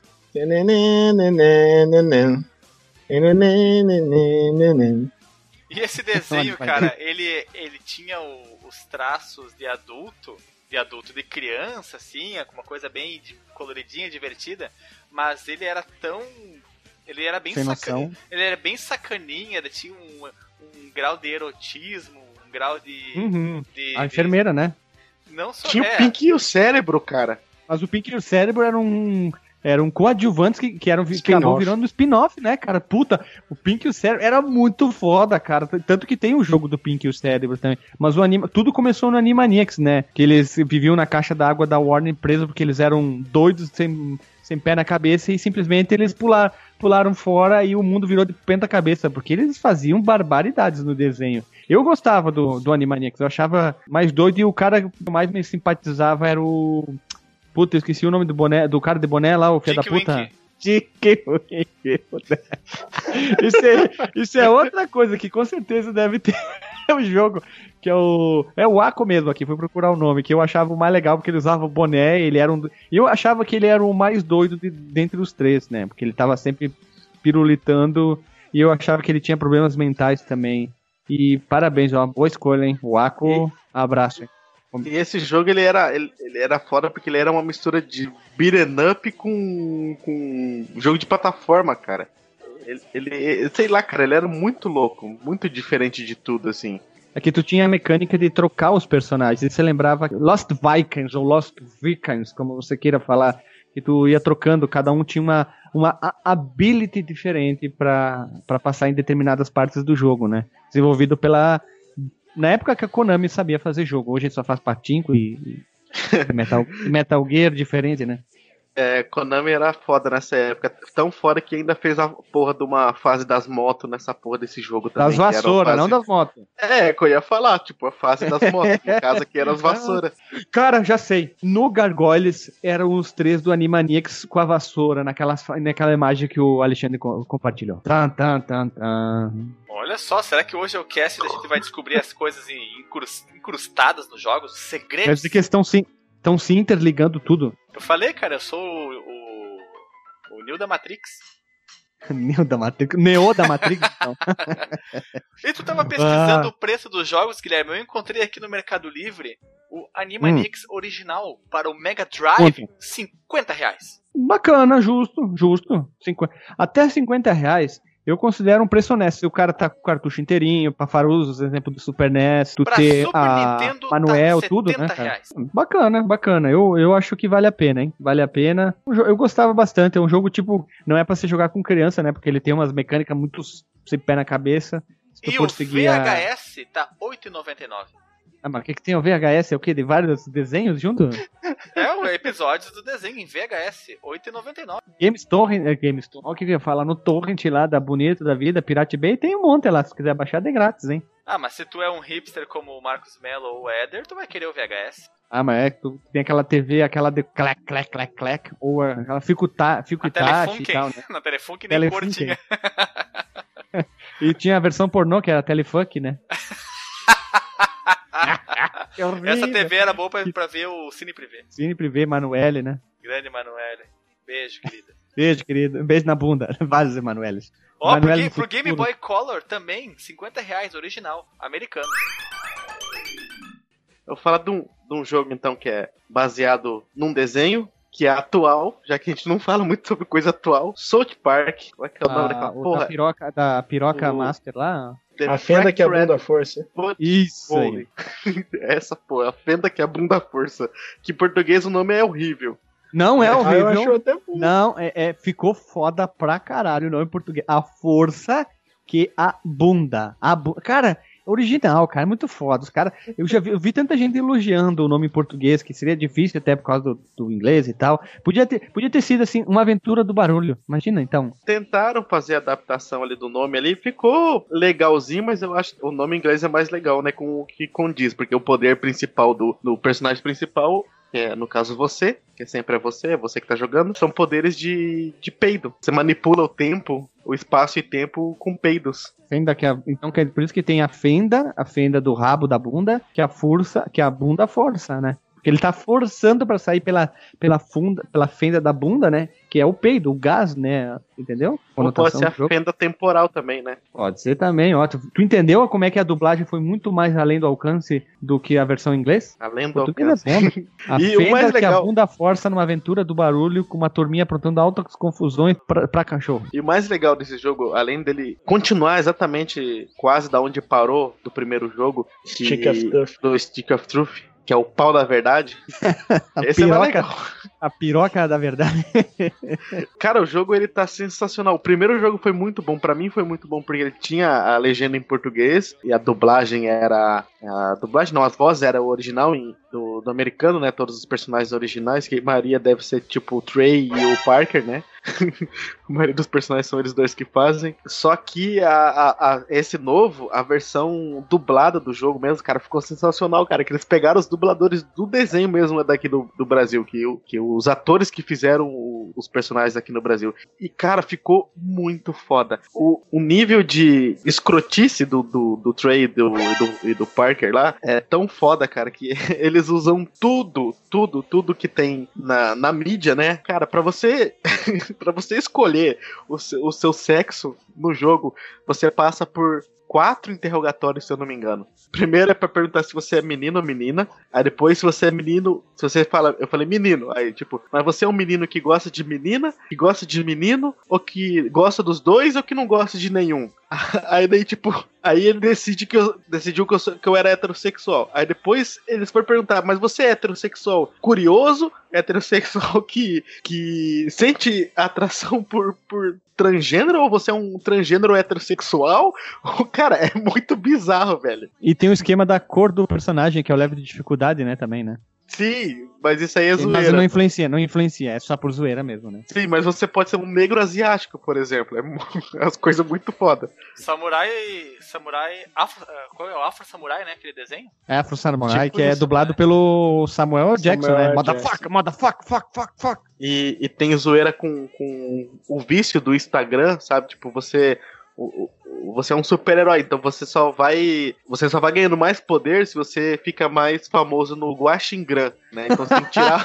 E esse desenho, cara, ele, ele tinha o, os traços de adulto, de adulto de criança, assim, uma coisa bem coloridinha, divertida, mas ele era tão... Ele era bem sacaninha, ele era bem sacaninha, ele tinha um, um grau de erotismo, um grau de... Uhum. de a enfermeira, de... né? Não só Tinha é. o Pink e o Cérebro, cara. Mas o Pink e o Cérebro eram um... Eram coadjuvantes que, que eram, que acabam virando um spin-off, né, cara? Puta, o Pink e o Cérebro era muito foda, cara. Tanto que tem o jogo do Pink e o Cérebro também. Mas o anima, tudo começou no Animaniacs, né? Que eles viviam na caixa d'água da Warner presos porque eles eram doidos, sem, sem pé na cabeça, e simplesmente eles pular, pularam fora e o mundo virou de penta cabeça, porque eles faziam barbaridades no desenho. Eu gostava do, do Animaniacs, eu achava mais doido, e o cara que mais me simpatizava era o... Puta, eu esqueci o nome do boné, do cara de boné lá, o filho da puta. Dick Wink. Isso é, isso é outra coisa que com certeza deve ter um jogo, que é o... É o Aqua mesmo aqui, fui procurar o nome, que eu achava o mais legal, porque ele usava o boné, ele era um... Eu achava que ele era o mais doido de, dentre os três, né? Porque ele tava sempre pirulitando, e eu achava que ele tinha problemas mentais também. E parabéns, ó, boa escolha, hein? O Aqua, e... abraço, hein? E esse jogo ele era, ele, ele era foda porque ele era uma mistura de beat'em up com, com jogo de plataforma, cara. Ele, ele, sei lá, cara, ele era muito louco, muito diferente de tudo, assim. É que tu tinha a mecânica de trocar os personagens, e você lembrava Lost Vikings ou Lost Vikings, como você queira falar, que tu ia trocando, cada um tinha uma, uma ability diferente pra, pra passar em determinadas partes do jogo, né? Desenvolvido pela... Na época que a Konami sabia fazer jogo, hoje a gente só faz patinco e, e Metal, Metal Gear diferente, né? É, Konami era foda nessa época, tão foda que ainda fez a porra de uma fase das motos nessa porra desse jogo também. Das vassouras, fase... não das motos. É, que eu ia falar, tipo, a fase das motos, no caso aqui eram as vassouras. Cara, já sei, no Gargoyles eram os três do Animaniacs com a vassoura, naquela, naquela imagem que o Alexandre compartilhou. Tan, tan, tan, tan. Olha só, será que hoje é o cast e a gente vai descobrir as coisas incrustadas nos jogos, os segredos? Quer dizer que eles estão se, estão se interligando tudo. Eu falei, cara, eu sou o, o, o Neo da Matrix. Neo da Matrix? Neo da Matrix, então. E tu tava pesquisando ah. o preço dos jogos, Guilherme, eu encontrei aqui no Mercado Livre o Animaniacs hum. original para o Mega Drive, Quanto? cinquenta reais. Bacana, justo, justo. cinquenta. Até cinquenta reais. Eu considero um preço honesto. Se o cara tá com o cartucho inteirinho, pra Faruzos, exemplo do Super N E S, tu pra ter Super a Nintendo, Manuel, tá tudo, né, cara? Reais. Bacana, bacana. Eu, eu acho que vale a pena, hein? Vale a pena. Eu gostava bastante. É um jogo, tipo, não é pra você jogar com criança, né? Porque ele tem umas mecânicas muito sem pé na cabeça. Se tu e for o seguir V H a... S tá oito reais e noventa e nove centavos. Ah, mas o que, que tem o V H S? É o quê? De vários desenhos junto? É, o episódio do desenho em V H S, oito reais e noventa e nove centavos. Games Torrent, é, Games Torrent, olha o que eu ia falar, no Torrent lá da Bonito da Vida, Pirate Bay, tem um monte lá, se quiser baixar, é grátis, hein? Ah, mas se tu é um hipster como o Marcos Mello ou o Éder, tu vai querer o V H S. Ah, mas é que tu tem aquela T V, aquela de clac, clac, clac, clac, ou aquela fico Itachi e tal, né? Na Telefunk nem cor tinha. E tinha a versão pornô, que era Telefunk, né? Essa T V era boa pra, pra ver o Cine Privé. Cine Privé, Emanuele, né? Grande Emanuele. Beijo, querida. Beijo, querido. Um beijo na bunda. Vários Emanueles. Ó, oh, pro, pro Game Boy Color também, cinquenta reais, original, americano. Eu vou falar de um, de um jogo, então, que é baseado num desenho, que é atual, já que a gente não fala muito sobre coisa atual. South Park. Qual é que é o nome daquela porra? Da piroca, da piroca o... Master lá? The a fenda que abunda a força. Isso aí. Essa porra, a fenda que abunda a força. Que em português o nome é horrível. Não é horrível. Ah, eu acho até bom. Não, é, é, ficou foda pra caralho o nome em português. A força que abunda. Abu... Cara, original, cara, é muito foda. Os cara, eu já vi, eu vi tanta gente elogiando o nome em português, que seria difícil até por causa do, do inglês e tal. Podia ter, podia ter sido, assim, uma aventura do barulho. Imagina, então. Tentaram fazer a adaptação ali do nome ali, ficou legalzinho, mas eu acho que o nome em inglês é mais legal, né, com o que condiz, porque o poder principal do, do personagem principal, que é, no caso, você, que sempre é você, é você que tá jogando, são poderes de, de peido. Você manipula o tempo, o espaço e tempo com peidos. Fenda que a, então, por isso que tem a fenda, a fenda do rabo da bunda, que a força, que a bunda força, né? Porque ele tá forçando pra sair pela, pela, funda, pela fenda da bunda, né? Que é o peido, o gás, né? Entendeu? Ou pode ser a fenda temporal também, né? Pode ser também, ó. Tu, tu entendeu como é que a dublagem foi muito mais além do alcance do que a versão em inglês? Além do Português alcance. É bom. A E fenda o mais que legal... a bunda força numa aventura do barulho com uma turminha aprontando altas confusões pra, pra cachorro. E o mais legal desse jogo, além dele continuar exatamente quase da onde parou do primeiro jogo, que... Stick of Truth. do Stick of Truth, que é o pau da verdade. A Esse é mais piroca, legal. a piroca da verdade. Cara, o jogo ele tá sensacional. O primeiro jogo foi muito bom, pra mim foi muito bom porque ele tinha a legenda em português e a dublagem era a dublagem não, as vozes era o original em, do, do americano, né? Todos os personagens originais, que a maioria deve ser tipo o Trey e o Parker, né? A maioria dos personagens são eles dois que fazem. Só que a, a, a, esse novo, a versão dublada do jogo mesmo, cara, ficou sensacional, cara. Que eles pegaram os dubladores do desenho mesmo daqui do, do Brasil, que, que os atores que fizeram o, os personagens aqui no Brasil. E, cara, ficou muito foda. O, o nível de escrotice do, do, do Trey e do, do, e do Parker lá é tão foda, cara, que eles usam tudo, tudo, tudo que tem na, na mídia, né? Cara, pra você... pra você escolher o seu, o seu sexo no jogo, você passa por quatro interrogatórios, se eu não me engano. Primeiro é pra perguntar se você é menino ou menina. Aí depois, se você é menino, se você fala, eu falei menino. Aí, tipo, mas você é um menino que gosta de menina, que gosta de menino, ou que gosta dos dois, ou que não gosta de nenhum. Aí daí, tipo, aí ele decide que eu, decidiu que eu, sou, que eu era heterossexual. Aí depois eles foram perguntar, mas você é heterossexual curioso? Heterossexual que, que sente atração por, por transgênero? Ou você é um transgênero heterossexual? Cara, é muito bizarro, velho. E tem o esquema da cor do personagem, que é o level de dificuldade, né, também, né? Sim, mas isso aí é zoeira. Mas não influencia, não influencia, é só por zoeira mesmo, né? Sim, mas você pode ser um negro asiático, por exemplo. É as coisas muito foda. Samurai. Samurai. Afro, qual é o Afro Samurai, né? Aquele desenho? É Afro Samurai, Tipo que é isso, dublado né? pelo Samuel Jackson, Samuel né? Jackson. Motherfucker, motherfucker, fuck, fuck, fuck. E, e tem zoeira com, com o vício do Instagram, sabe? Tipo, você. O, o, você é um super-herói, então você só vai. Você só vai ganhando mais poder se você fica mais famoso no Guaxingram, né? Então você tem que tirar.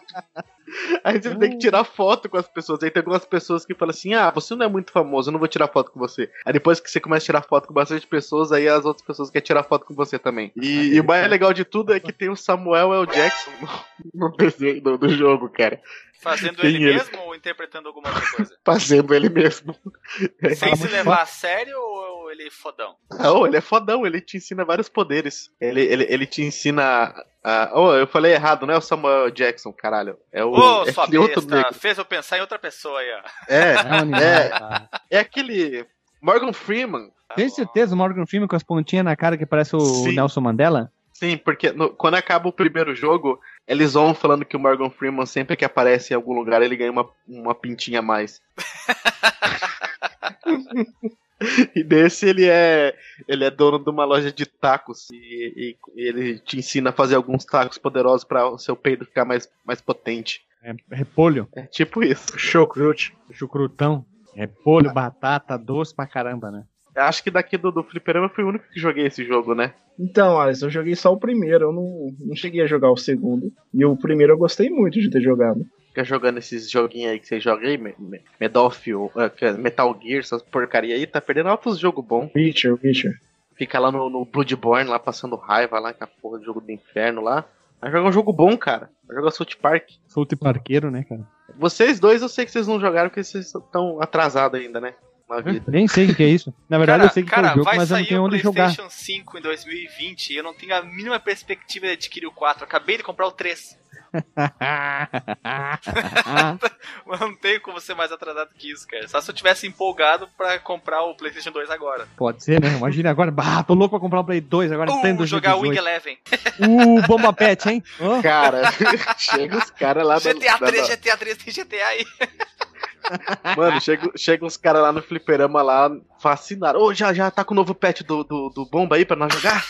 Aí você tem que tirar foto com as pessoas. Aí tem algumas pessoas que falam assim: ah, você não é muito famoso, eu não vou tirar foto com você. Aí depois que você começa a tirar foto com bastante pessoas, aí as outras pessoas querem tirar foto com você também. E, e o mais legal de tudo é que tem o Samuel L. Jackson no, no desenho do, do jogo, cara. Fazendo Tem ele, ele. mesmo ou interpretando alguma outra coisa? Fazendo ele mesmo. Sem se levar a sério ou ele é fodão? Não, ele é fodão, ele te ensina vários poderes. Ele, ele, ele te ensina. A... Oh, eu falei errado, não é o Samuel Jackson, caralho. É o. Ô, é sua aquele outro besta, negro. fez eu pensar em outra pessoa aí, ó. É, É um animal, é, cara. é aquele. Morgan Freeman. Tem certeza o Morgan Freeman com as pontinhas na cara que parece o Sim. Nelson Mandela? Sim, porque no- quando acaba o primeiro jogo, eles vão falando que o Morgan Freeman, sempre que aparece em algum lugar, ele ganha uma, uma pintinha a mais. E desse ele é ele é dono de uma loja de tacos e, e- e ele te ensina a fazer alguns tacos poderosos para o seu peido ficar mais, mais potente. É repolho, É tipo isso. Chucrute. chucrutão, repolho, batata, doce pra caramba, né? Eu acho que daqui do, do Fliperama eu fui o único que joguei esse jogo, né? Então, Alisson, eu joguei só o primeiro, eu não, não cheguei a jogar o segundo. E o primeiro eu gostei muito de ter jogado. Fica jogando esses joguinhos aí que você joga aí, Me- Me- Medal of, uh, Metal Gear, essas porcaria aí, tá perdendo altos jogos bons. Witcher, Witcher. Fica lá no, no Bloodborne, lá passando raiva, lá com a porra do jogo do inferno lá. Vai jogar um jogo bom, cara. Vai jogar South Park. Sou o parqueiro, né, cara? Vocês dois, eu sei que vocês não jogaram porque vocês estão atrasados ainda, né? Na vida. Nem sei o que é isso. Na verdade, Cara, eu sei que cara, é o jogo, vai mas eu não sair tenho o onde jogar. PlayStation cinco em dois mil e vinte e eu não tenho a mínima perspectiva de adquirir o quatro. Acabei de comprar o três. Mas não tenho como ser mais atrasado que isso, cara. Só se eu tivesse empolgado pra comprar o PlayStation dois agora. Pode ser, né? Imagina agora. Bah, tô louco pra comprar o Play dois agora. em pleno Uh, jogar Wing dois mil e dezoito. Eleven. Uh, Bomba Pet, hein? Oh. Cara, chega os caras lá G T A da- três, da- G T A três, tem G T A aí. Mano, chega, chega uns caras lá no fliperama lá, fascinados. Ô, já, já tá com o novo pet do, do, do Bomba aí pra nós jogar?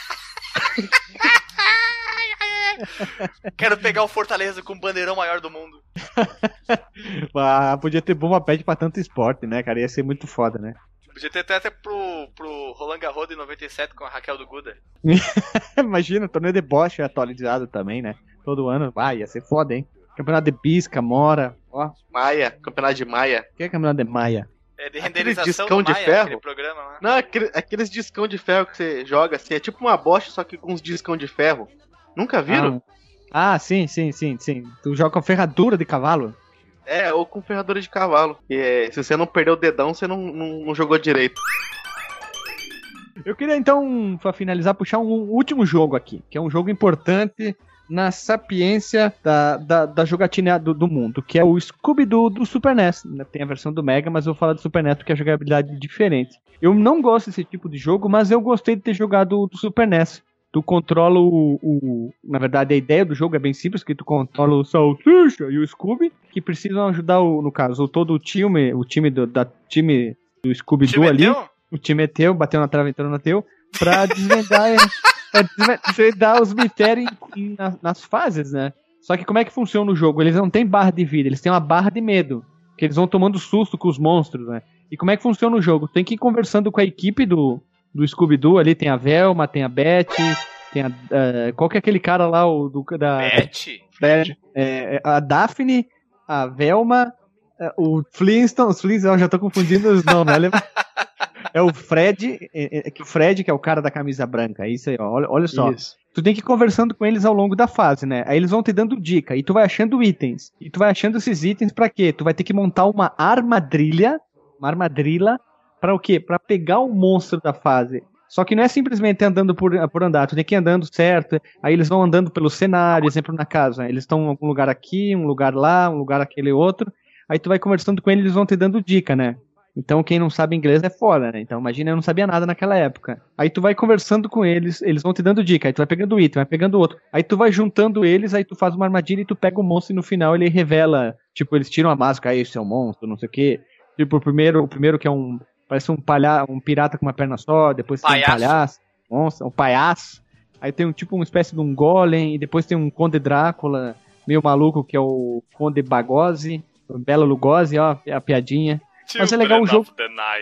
Quero pegar o Fortaleza com o bandeirão maior do mundo. Ah, podia ter Bomba Pet pra tanto esporte, né, cara? Ia ser muito foda, né? Podia ter até pro, pro Roland Garros de noventa e sete com a Raquel do Guda. Imagina, torneio de bocha atualizado também, né? todo ano. Vai, ia ser foda, hein? Campeonato de Pisca, Mora, ó. Maia, campeonato de Maia. O que é campeonato de Maia? É de Aqueles renderização discão do de Maia, ferro? aquele programa lá. Não, aquele, aqueles discão de ferro que você joga assim, é tipo uma bocha, só que com uns discão de ferro. Nunca viram? Ah, ah sim, sim, sim, sim. Tu joga com ferradura de cavalo? É, ou com ferradura de cavalo. E, é, se você não perdeu o dedão, você não, não, não jogou direito. Eu queria então, pra finalizar, puxar um último jogo aqui, que é um jogo importante na sapiência da, da, da jogatina do, do mundo, que é o Scooby-Doo do Super N E S. Tem a versão do Mega, mas eu vou falar do Super N E S porque a jogabilidade é diferente. Eu não gosto desse tipo de jogo, mas eu gostei de ter jogado do Super N E S. Tu controla o, o... Na verdade, a ideia do jogo é bem simples, que tu controla o Salsicha e o Scooby, que precisam ajudar, o, no caso, todo o time, o time do, da, time do Scooby-Doo ali. Teu? O time é teu, bateu na trave, entrou na teu, pra desvendar, pra desvendar os mistérios em, em, nas, nas fases, né? Só que como é que funciona o jogo? Eles não têm barra de vida, eles têm uma barra de medo, que eles vão tomando susto com os monstros, né? E como é que funciona o jogo? Tem que ir conversando com a equipe do, do Scooby-Doo, ali tem a Velma, tem a Beth, tem a... Uh, qual que é aquele cara lá, o do... Da, Beth? Fred. É, a Daphne, a Velma, o Flintstone, os Flintstones, eu já tô confundindo os nomes, né? É o Fred, é, é, que o Fred, que é o cara da camisa branca, isso aí, ó, olha, olha só. Isso. Tu tem que ir conversando com eles ao longo da fase, né? Aí eles vão te dando dica, e tu vai achando itens. E tu vai achando esses itens pra quê? Tu vai ter que montar uma armadilha, uma armadilha, pra o quê? Pra pegar o monstro da fase. Só que não é simplesmente andando por, por andar, tu tem que ir andando certo, aí eles vão andando pelo cenário, exemplo na casa, né? Eles estão em algum lugar aqui, um lugar lá, um lugar aquele outro, aí tu vai conversando com eles, eles vão te dando dica, né? Então quem não sabe inglês é foda, né? Então imagina, eu não sabia nada naquela época. Aí tu vai conversando com eles, eles vão te dando dica, aí tu vai pegando item, vai pegando outro. Aí tu vai juntando eles, aí tu faz uma armadilha e tu pega o monstro e no final ele revela, tipo, eles tiram a máscara, aí esse é o monstro, não sei o quê. Tipo, o primeiro, o primeiro que é um, parece um palha, um pirata com uma perna só, depois palhaço. Tem um palhaço, monstro, um palhaço. Aí tem um tipo uma espécie de um golem, e depois tem um Conde Drácula, meio maluco, que é o Conde Bagose, o Bela Lugosi, ó, a piadinha. Mas é legal o jogo.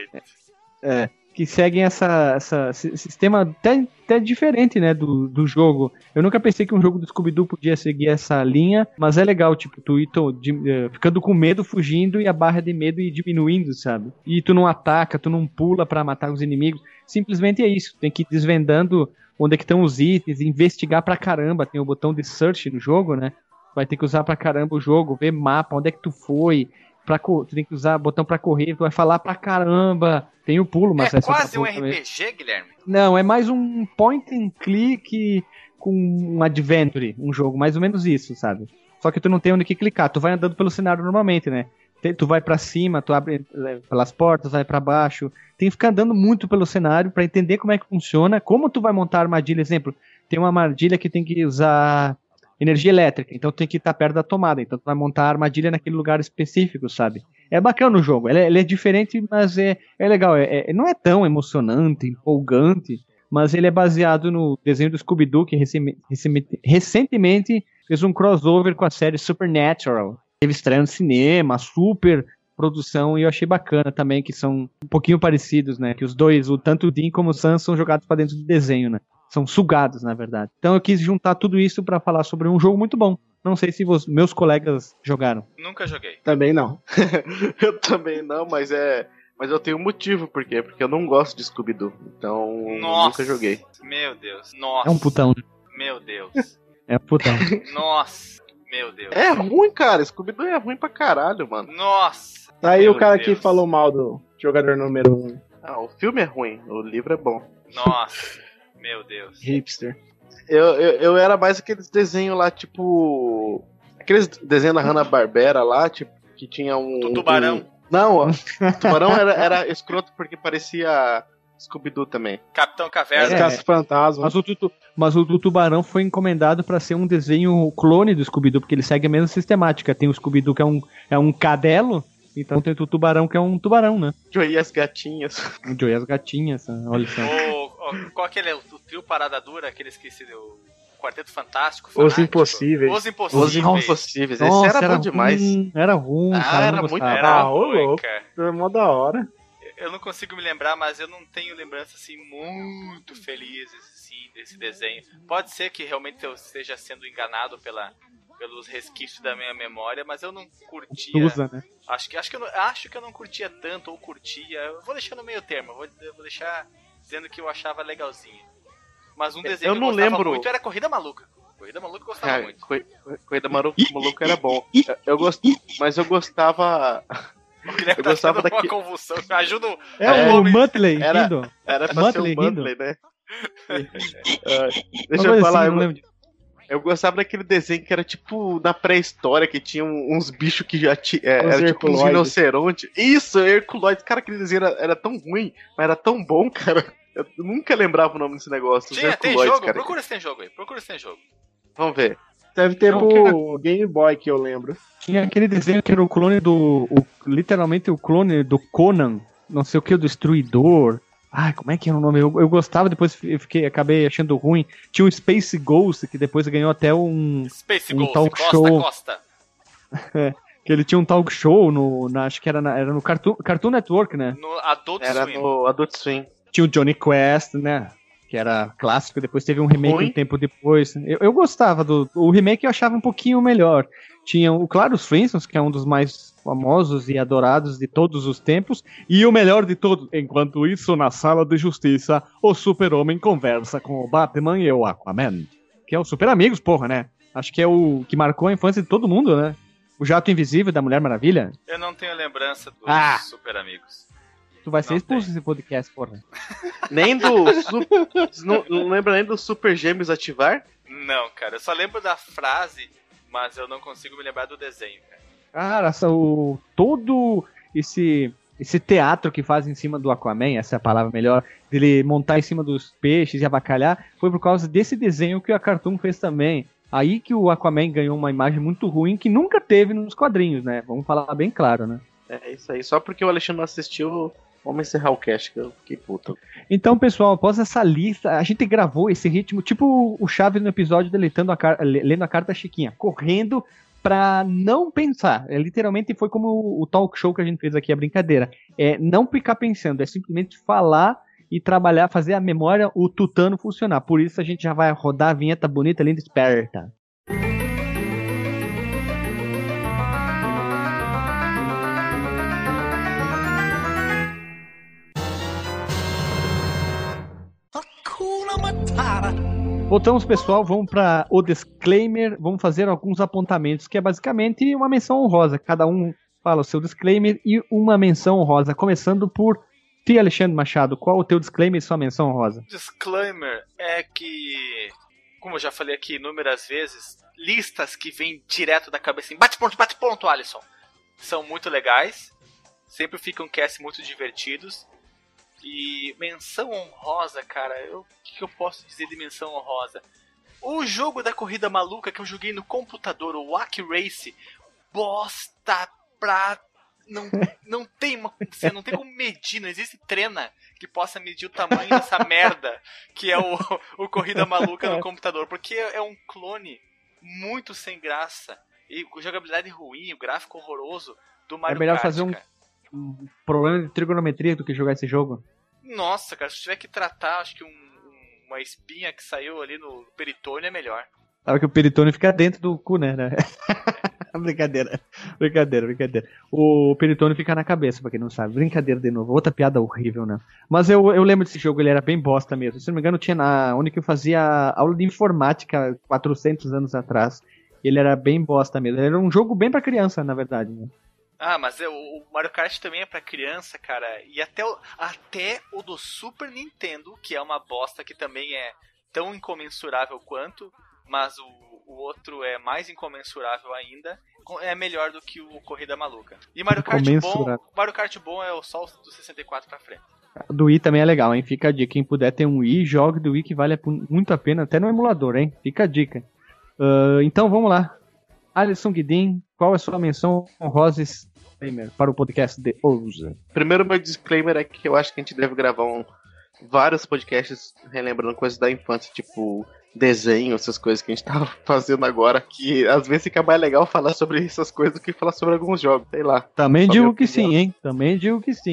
É, que seguem essa, essa sistema até, até diferente, né, do, do jogo. Eu nunca pensei que um jogo do Scooby-Doo podia seguir essa linha, mas é legal, tipo, tu ir to, de, uh, ficando com medo, fugindo, e a barra de medo ir diminuindo, sabe? E tu não ataca, tu não pula pra matar os inimigos. Simplesmente é isso, tem que ir desvendando onde é que estão os itens, investigar pra caramba. Tem o botão de search no jogo, né? Vai ter que usar pra caramba o jogo, ver mapa, onde é que tu foi. Pra, tu tem que usar botão pra correr, tu vai falar pra caramba. Tem o pulo, mas é, é quase um R P G, Guilherme? Não, é mais um point and click com um adventure, um jogo, mais ou menos isso, sabe? Só que tu não tem onde que clicar, tu vai andando pelo cenário normalmente, né? Tu vai pra cima, tu abre pelas portas, vai pra baixo. Tem que ficar andando muito pelo cenário pra entender como é que funciona, como tu vai montar a armadilha. Exemplo, tem uma armadilha que tem que usar energia elétrica, então tem que estar perto da tomada, então tu vai montar a armadilha naquele lugar específico, sabe? É bacana o jogo, ele é, ele é diferente, mas é, é legal, é, é, não é tão emocionante, empolgante, mas ele é baseado no desenho do Scooby-Doo, que recentemente, recentemente fez um crossover com a série Supernatural, teve estreia no cinema, super produção, e eu achei bacana também, que são um pouquinho parecidos, né, que os dois, o, tanto o Dean como o Sam, são jogados pra dentro do desenho, né? São sugados, na verdade. Então eu quis juntar tudo isso pra falar sobre um jogo muito bom. Não sei se os meus colegas jogaram. Nunca joguei. Também não. Eu também não, mas é... Mas eu tenho um motivo, por quê? Porque eu não gosto de Scooby-Doo. Então, Nossa, nunca joguei. Meu Deus. Nossa. É um putão. Meu Deus. É um putão. Nossa. Meu Deus. É ruim, cara. Scooby-Doo é ruim pra caralho, mano. Nossa. Aí o cara Deus. que falou mal do jogador número um. Ah, o filme é ruim. O livro é bom. Nossa. Meu Deus. Hipster. Eu, eu, eu era mais aqueles desenhos lá, tipo... Aqueles desenhos da Hanna-Barbera lá, tipo, que tinha um... Do tubarão. Um... Não, o tubarão era, era escroto porque parecia Scooby-Doo também. Capitão Caverna. É, Caça-Fantasma. Mas o, tutu, mas o do Tubarão foi encomendado pra ser um desenho clone do Scooby-Doo, porque ele segue a mesma sistemática. Tem o Scooby-Doo que é um, é um cadelo, então tem o Tubarão que é um tubarão, né? Joey e as gatinhas. O Joey e as gatinhas, olha só. O, o, qual aquele é? O, o trio Parada Dura, aqueles que se deu... Quarteto Fantástico, Os Fanático. Impossíveis. Os Impossíveis. Os Impossíveis. Esse Nossa, era, era bom demais. Ruim, era ruim, Ah, cara, era não muito- gostava. Era Ah, ô ruim, louco. cara. Foi mó da hora. eu não consigo me lembrar, mas eu não tenho lembranças assim muito felizes assim, desse desenho. Pode ser que realmente eu esteja sendo enganado pela, pelos resquícios da minha memória, mas eu não curtia. Usa, né? Acho que, acho, que eu não, acho que eu não curtia tanto, ou curtia. Eu vou deixar no meio termo, eu vou, eu vou deixar dizendo que eu achava legalzinho. Mas um desenho eu que eu não gostava lembro. muito era Corrida Maluca. Corrida Maluca eu gostava Cara, muito. Co- Corrida Maluca, Maluca era bom. Eu, eu gost... Mas eu gostava. Eu Eu gostava tá tendo daqui- uma convulsão. Me ajuda o É, É, o nome. Muttley Era- rindo. Era pra Muttley ser o Muttley, né? Ah, deixa Uma eu coisa falar, assim, eu, não lembro de- eu gostava daquele desenho que era tipo na pré-história, que tinha um- uns bichos que já tinha. É, Os era tipo uns herculoides. rinocerontes. Isso, Herculoides. Cara, aquele desenho era, era tão ruim, mas era tão bom, cara. Eu nunca lembrava o nome desse negócio. Os Tinha, tem Herculoides, jogo? cara. Procura se tem jogo aí. Procura se tem jogo. Vamos ver. Deve ter Não, pro Game Boy que eu lembro. Tinha aquele desenho que era o clone do. O, literalmente o clone do Conan, não sei o que, o Destruidor. Ai, como é que era o nome? Eu, eu gostava, depois eu fiquei, acabei achando ruim. Tinha o Space Ghost, que depois ganhou até um. Space Um Ghost, talk Costa, show. Costa. Que ele tinha um talk show no. Na, acho que era, na, era no Cartoon, Cartoon Network, né? No Adult Era Swim. no Adult Swim. Tinha o Johnny Quest, né? Que era clássico, depois teve um remake Ruim. um tempo depois. Eu, eu gostava do. O remake eu achava um pouquinho melhor. Tinha o Claro os Flintstones, que é um dos mais famosos e adorados de todos os tempos. E o melhor de todos. Enquanto isso, na sala de justiça, o Super-Homem conversa com o Batman e o Aquaman. Que é o Super Amigos, porra, né? Acho que é o que marcou a infância de todo mundo, né? O Jato Invisível da Mulher Maravilha. Eu não tenho lembrança dos Ah. Super Amigos. Tu vai ser Não expulso tem. desse podcast, porra. Nem do. Su... não, não lembra nem do Super Gêmeos ativar? Não, cara. Eu só lembro da frase, mas eu não consigo me lembrar do desenho, cara. Cara, essa- o, todo esse, esse teatro que faz em cima do Aquaman, essa é a palavra melhor, dele montar em cima dos peixes e abacalhar, foi por causa desse desenho que a Cartoon fez também. Aí que o Aquaman ganhou uma imagem muito ruim que nunca teve nos quadrinhos, né? Vamos falar bem claro, né? É isso aí. Só porque o Alexandre não assistiu, vamos encerrar o cast, que eu fiquei puto. Então, pessoal, após essa lista, a gente gravou esse ritmo, tipo o Chaves no episódio deletando a car- le- lendo a carta Chiquinha, correndo pra não pensar. É, literalmente foi como o, o talk show que a gente fez aqui, a brincadeira. É não ficar pensando, é simplesmente falar e trabalhar, fazer a memória, o tutano funcionar. Por isso a gente já vai rodar a vinheta bonita, linda, esperta. Voltamos, pessoal, vamos para o disclaimer, vamos fazer alguns apontamentos, que é basicamente uma menção honrosa. Cada um fala o seu disclaimer e uma menção honrosa, começando por ti, Alexandre Machado. Qual o teu disclaimer e sua menção honrosa? Disclaimer é que, como eu já falei aqui inúmeras vezes, listas que vêm direto da cabeça, em bate ponto, bate ponto, Alisson, são muito legais, sempre ficam cast muito divertidos. E menção honrosa, cara, eu- o que, que eu posso dizer de menção honrosa? O jogo da corrida maluca que eu joguei no computador, o Wack Race, bosta pra... Não, não tem uma, você não tem como medir, não existe trena que possa medir o tamanho dessa merda que é o, o Corrida Maluca no computador, porque é um clone muito sem graça e com jogabilidade ruim, o gráfico horroroso do Mario É melhor Kart, fazer um- cara. Um problema de trigonometria do que jogar esse jogo. Nossa, cara, se eu tiver que tratar, acho que um- um- uma espinha que saiu ali no peritônio é melhor. Sabe que o peritônio fica dentro do cu, né? brincadeira, brincadeira, brincadeira. O peritônio fica na cabeça, pra quem não sabe. Brincadeira de novo, outra piada horrível, né? Mas eu, eu lembro desse jogo, ele era bem bosta mesmo. Se não me engano, tinha na onde que eu fazia aula de informática quatrocentos anos atrás. Ele era bem bosta mesmo. Ele era um jogo bem pra criança, na verdade, né? Ah, mas é, o o Mario Kart também é pra criança, cara. E até o, até o do Super Nintendo, que é uma bosta que também é tão incomensurável quanto, mas o, o outro é mais incomensurável ainda, é melhor do que o Corrida Maluca. E Mario Kart bom, Incomensurável. Mario Kart bom é o só do sessenta e quatro pra frente. Do Wii também é legal, hein? Fica a dica. Quem puder ter um Wii, jogue do Wii que vale muito a pena, até no emulador, hein? Fica a dica. Uh, então vamos lá. Alisson Guidin, qual é a sua menção honrosa disclaimer para o podcast de Ousa? Primeiro, meu disclaimer é que eu acho que a gente deve gravar um, vários podcasts relembrando coisas da infância, tipo desenho, essas coisas que a gente tava fazendo agora, que às vezes fica mais legal falar sobre essas coisas do que falar sobre alguns jogos, sei lá. Também Só digo minha que opinião. sim, hein? Também digo que sim, hein?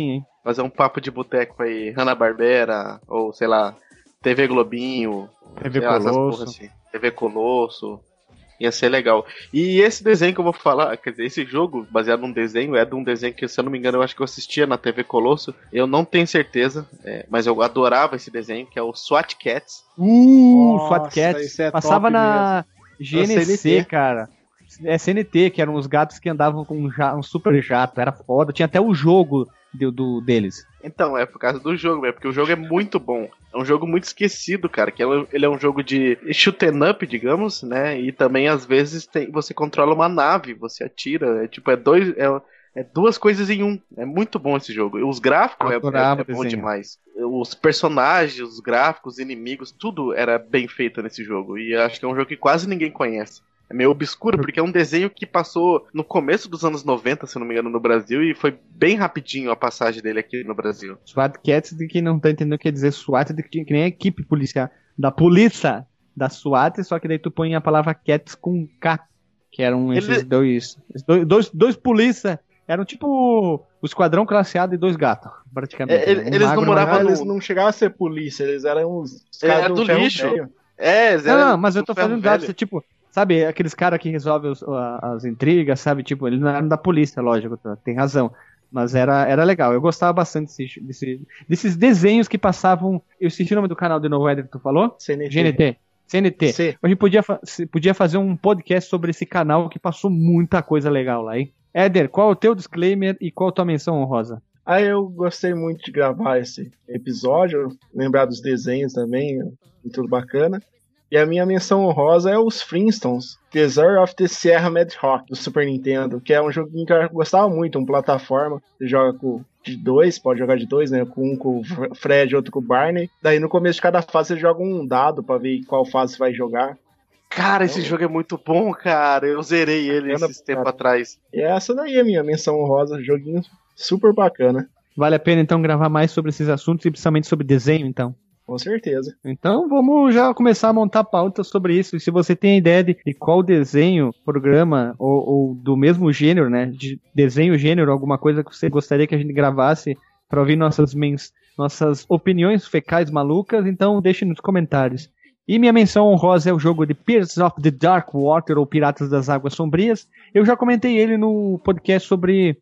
fazer um papo de boteco aí, Hanna-Barbera, ou sei lá, T V Globinho, T V sei lá, essas Colosso. porra assim. T V Colosso. Ia ser legal. E esse desenho que eu vou falar, quer dizer, esse jogo, baseado num desenho, é de um desenho que, se eu não me engano, eu acho que eu assistia na T V Colosso. Eu não tenho certeza, é, mas eu adorava esse desenho, que é o SWAT Cats. Uh, Nossa, SWAT Cats. esse é Passava top na G N C, Na C N T. cara. É C N T, que eram os gatos que andavam com um, ja- um super jato. Era foda. Tinha até o jogo do, do- deles. Então, é por causa do jogo, é porque o jogo é muito bom. É um jogo muito esquecido, cara, que ele ele é um jogo de shoot 'em up, digamos, né? E também, às vezes, tem, você controla uma nave, você atira. É tipo, é dois... É, é duas coisas em um. É muito bom esse jogo. E os gráficos Eu é, adorava é, é o bom desenho. demais. Os personagens, os gráficos, os inimigos, tudo era bem feito nesse jogo. E acho que é um jogo que quase ninguém conhece. É meio obscuro, porque é um desenho que passou no começo dos anos noventa, se não me engano, no Brasil, e foi bem rapidinho a passagem dele aqui no Brasil. SWAT Cats, de quem não tá entendendo o que quer dizer SWAT, de que, que nem a equipe policial. Da polícia da SWAT, só que daí tu põe a palavra Cats com K. Que eram esses Ele- dois, esses dois. Dois, dois polícia. Eram tipo o esquadrão classe A de dois gatos, praticamente. É, ele- Um eles não magro, moravam magro. Ah, no- eles não chegavam a ser polícia, eles eram os os É, caras do ferro lixo. velho. É, Zé, Não, não, mas eu tô do ferro fazendo dados, velho. tipo, sabe, aqueles caras que resolvem os- a- as intrigas, sabe, tipo, eles não eram da polícia, lógico, tá, tem razão, mas era, era legal, eu gostava bastante desse, desse- desses desenhos que passavam, eu esqueci o nome do canal de novo, Éder, que tu falou? C N T. G N T, C N T, C. a gente podia, fa- se- podia fazer um podcast sobre esse canal que passou muita coisa legal lá, hein? Éder, qual é o teu disclaimer e qual a tua menção honrosa? Aí eu gostei muito de gravar esse episódio, lembrar dos desenhos também, e tudo bacana. E a minha menção honrosa é os Flintstones, Desert of the Sierra Madhawk, do Super Nintendo, que é um joguinho que eu gostava muito, uma plataforma, você joga com de dois, pode jogar de dois, né, com um com o Fred e outro com o Barney. Daí no começo de cada fase você joga um dado pra ver qual fase você vai jogar. Cara, esse jogo é muito bom, cara. Eu zerei ele Bacana, esses tempos cara. atrás. E essa daí é a minha menção honrosa, joguinho super bacana, Vale a pena então gravar mais sobre esses assuntos e principalmente sobre desenho, então? com certeza. Então vamos já começar a montar pauta sobre isso. E se você tem ideia de, de qual desenho, programa ou, ou do mesmo gênero, né? De desenho, gênero, alguma coisa que você gostaria que a gente gravasse para ouvir nossas, mens nossas opiniões fecais malucas, então deixe nos comentários. E minha menção honrosa é o jogo de Pirates of the Dark Water ou Piratas das Águas Sombrias. Eu já comentei ele no podcast sobre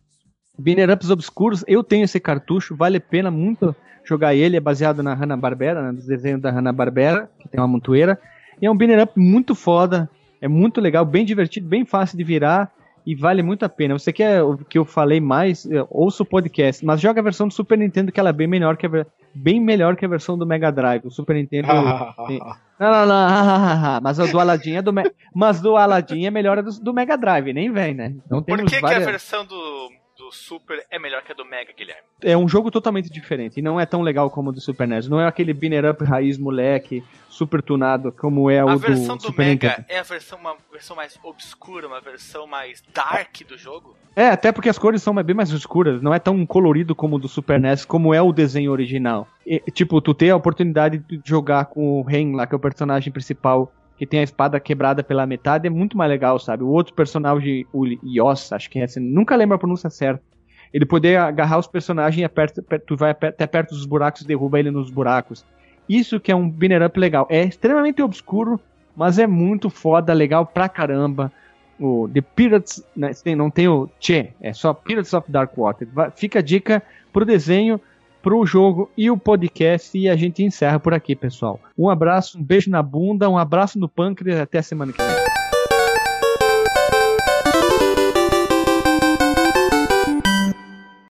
Beat'em Ups Obscuros. Eu tenho esse cartucho, vale a pena muito jogar ele, é baseado na Hanna-Barbera, né, nos desenhos da Hanna-Barbera, que tem uma montoeira, e é um beat'em up muito foda, é muito legal, bem divertido, bem fácil de virar, e vale muito a pena. Você quer o que eu falei mais, ouça o podcast, mas joga a versão do Super Nintendo, que ela é bem melhor que a, bem melhor que a versão do Mega Drive. O Super Nintendo... tem... Não, não, não, mas o do Aladdin é do, Me... mas do Aladdin é melhor do, do Mega Drive, nem vem, né? Então Por temos que, várias... que a versão do, do Super é melhor que a do Mega, Guilherme? É um jogo totalmente diferente e não é tão legal como o do Super N E S. Não é aquele beat'em up raiz moleque, super tunado como é A o versão do do Super Mega Nintendo. é a versão, uma versão mais obscura, uma versão mais dark do jogo? É, até porque as cores são bem mais escuras, não é tão colorido como o do Super N E S, como é o desenho original. E, tipo, tu ter a oportunidade de jogar com o Ren lá, que é o personagem principal, que tem a espada quebrada pela metade, é muito mais legal, sabe? O outro personagem, o Yos, acho que é assim, nunca lembro a pronúncia certa. Ele poder agarrar os personagens e aperta, tu vai até perto dos buracos e derruba ele nos buracos. Isso que é um beat'em up legal. É extremamente obscuro, mas é muito foda, legal pra caramba. O The Pirates, né, não tem o Che, é só Pirates of Dark Water. Vai, fica a dica pro desenho, pro jogo e o podcast, e a gente encerra por aqui, pessoal. Um abraço, um beijo na bunda, um abraço no pâncreas, até a semana que vem.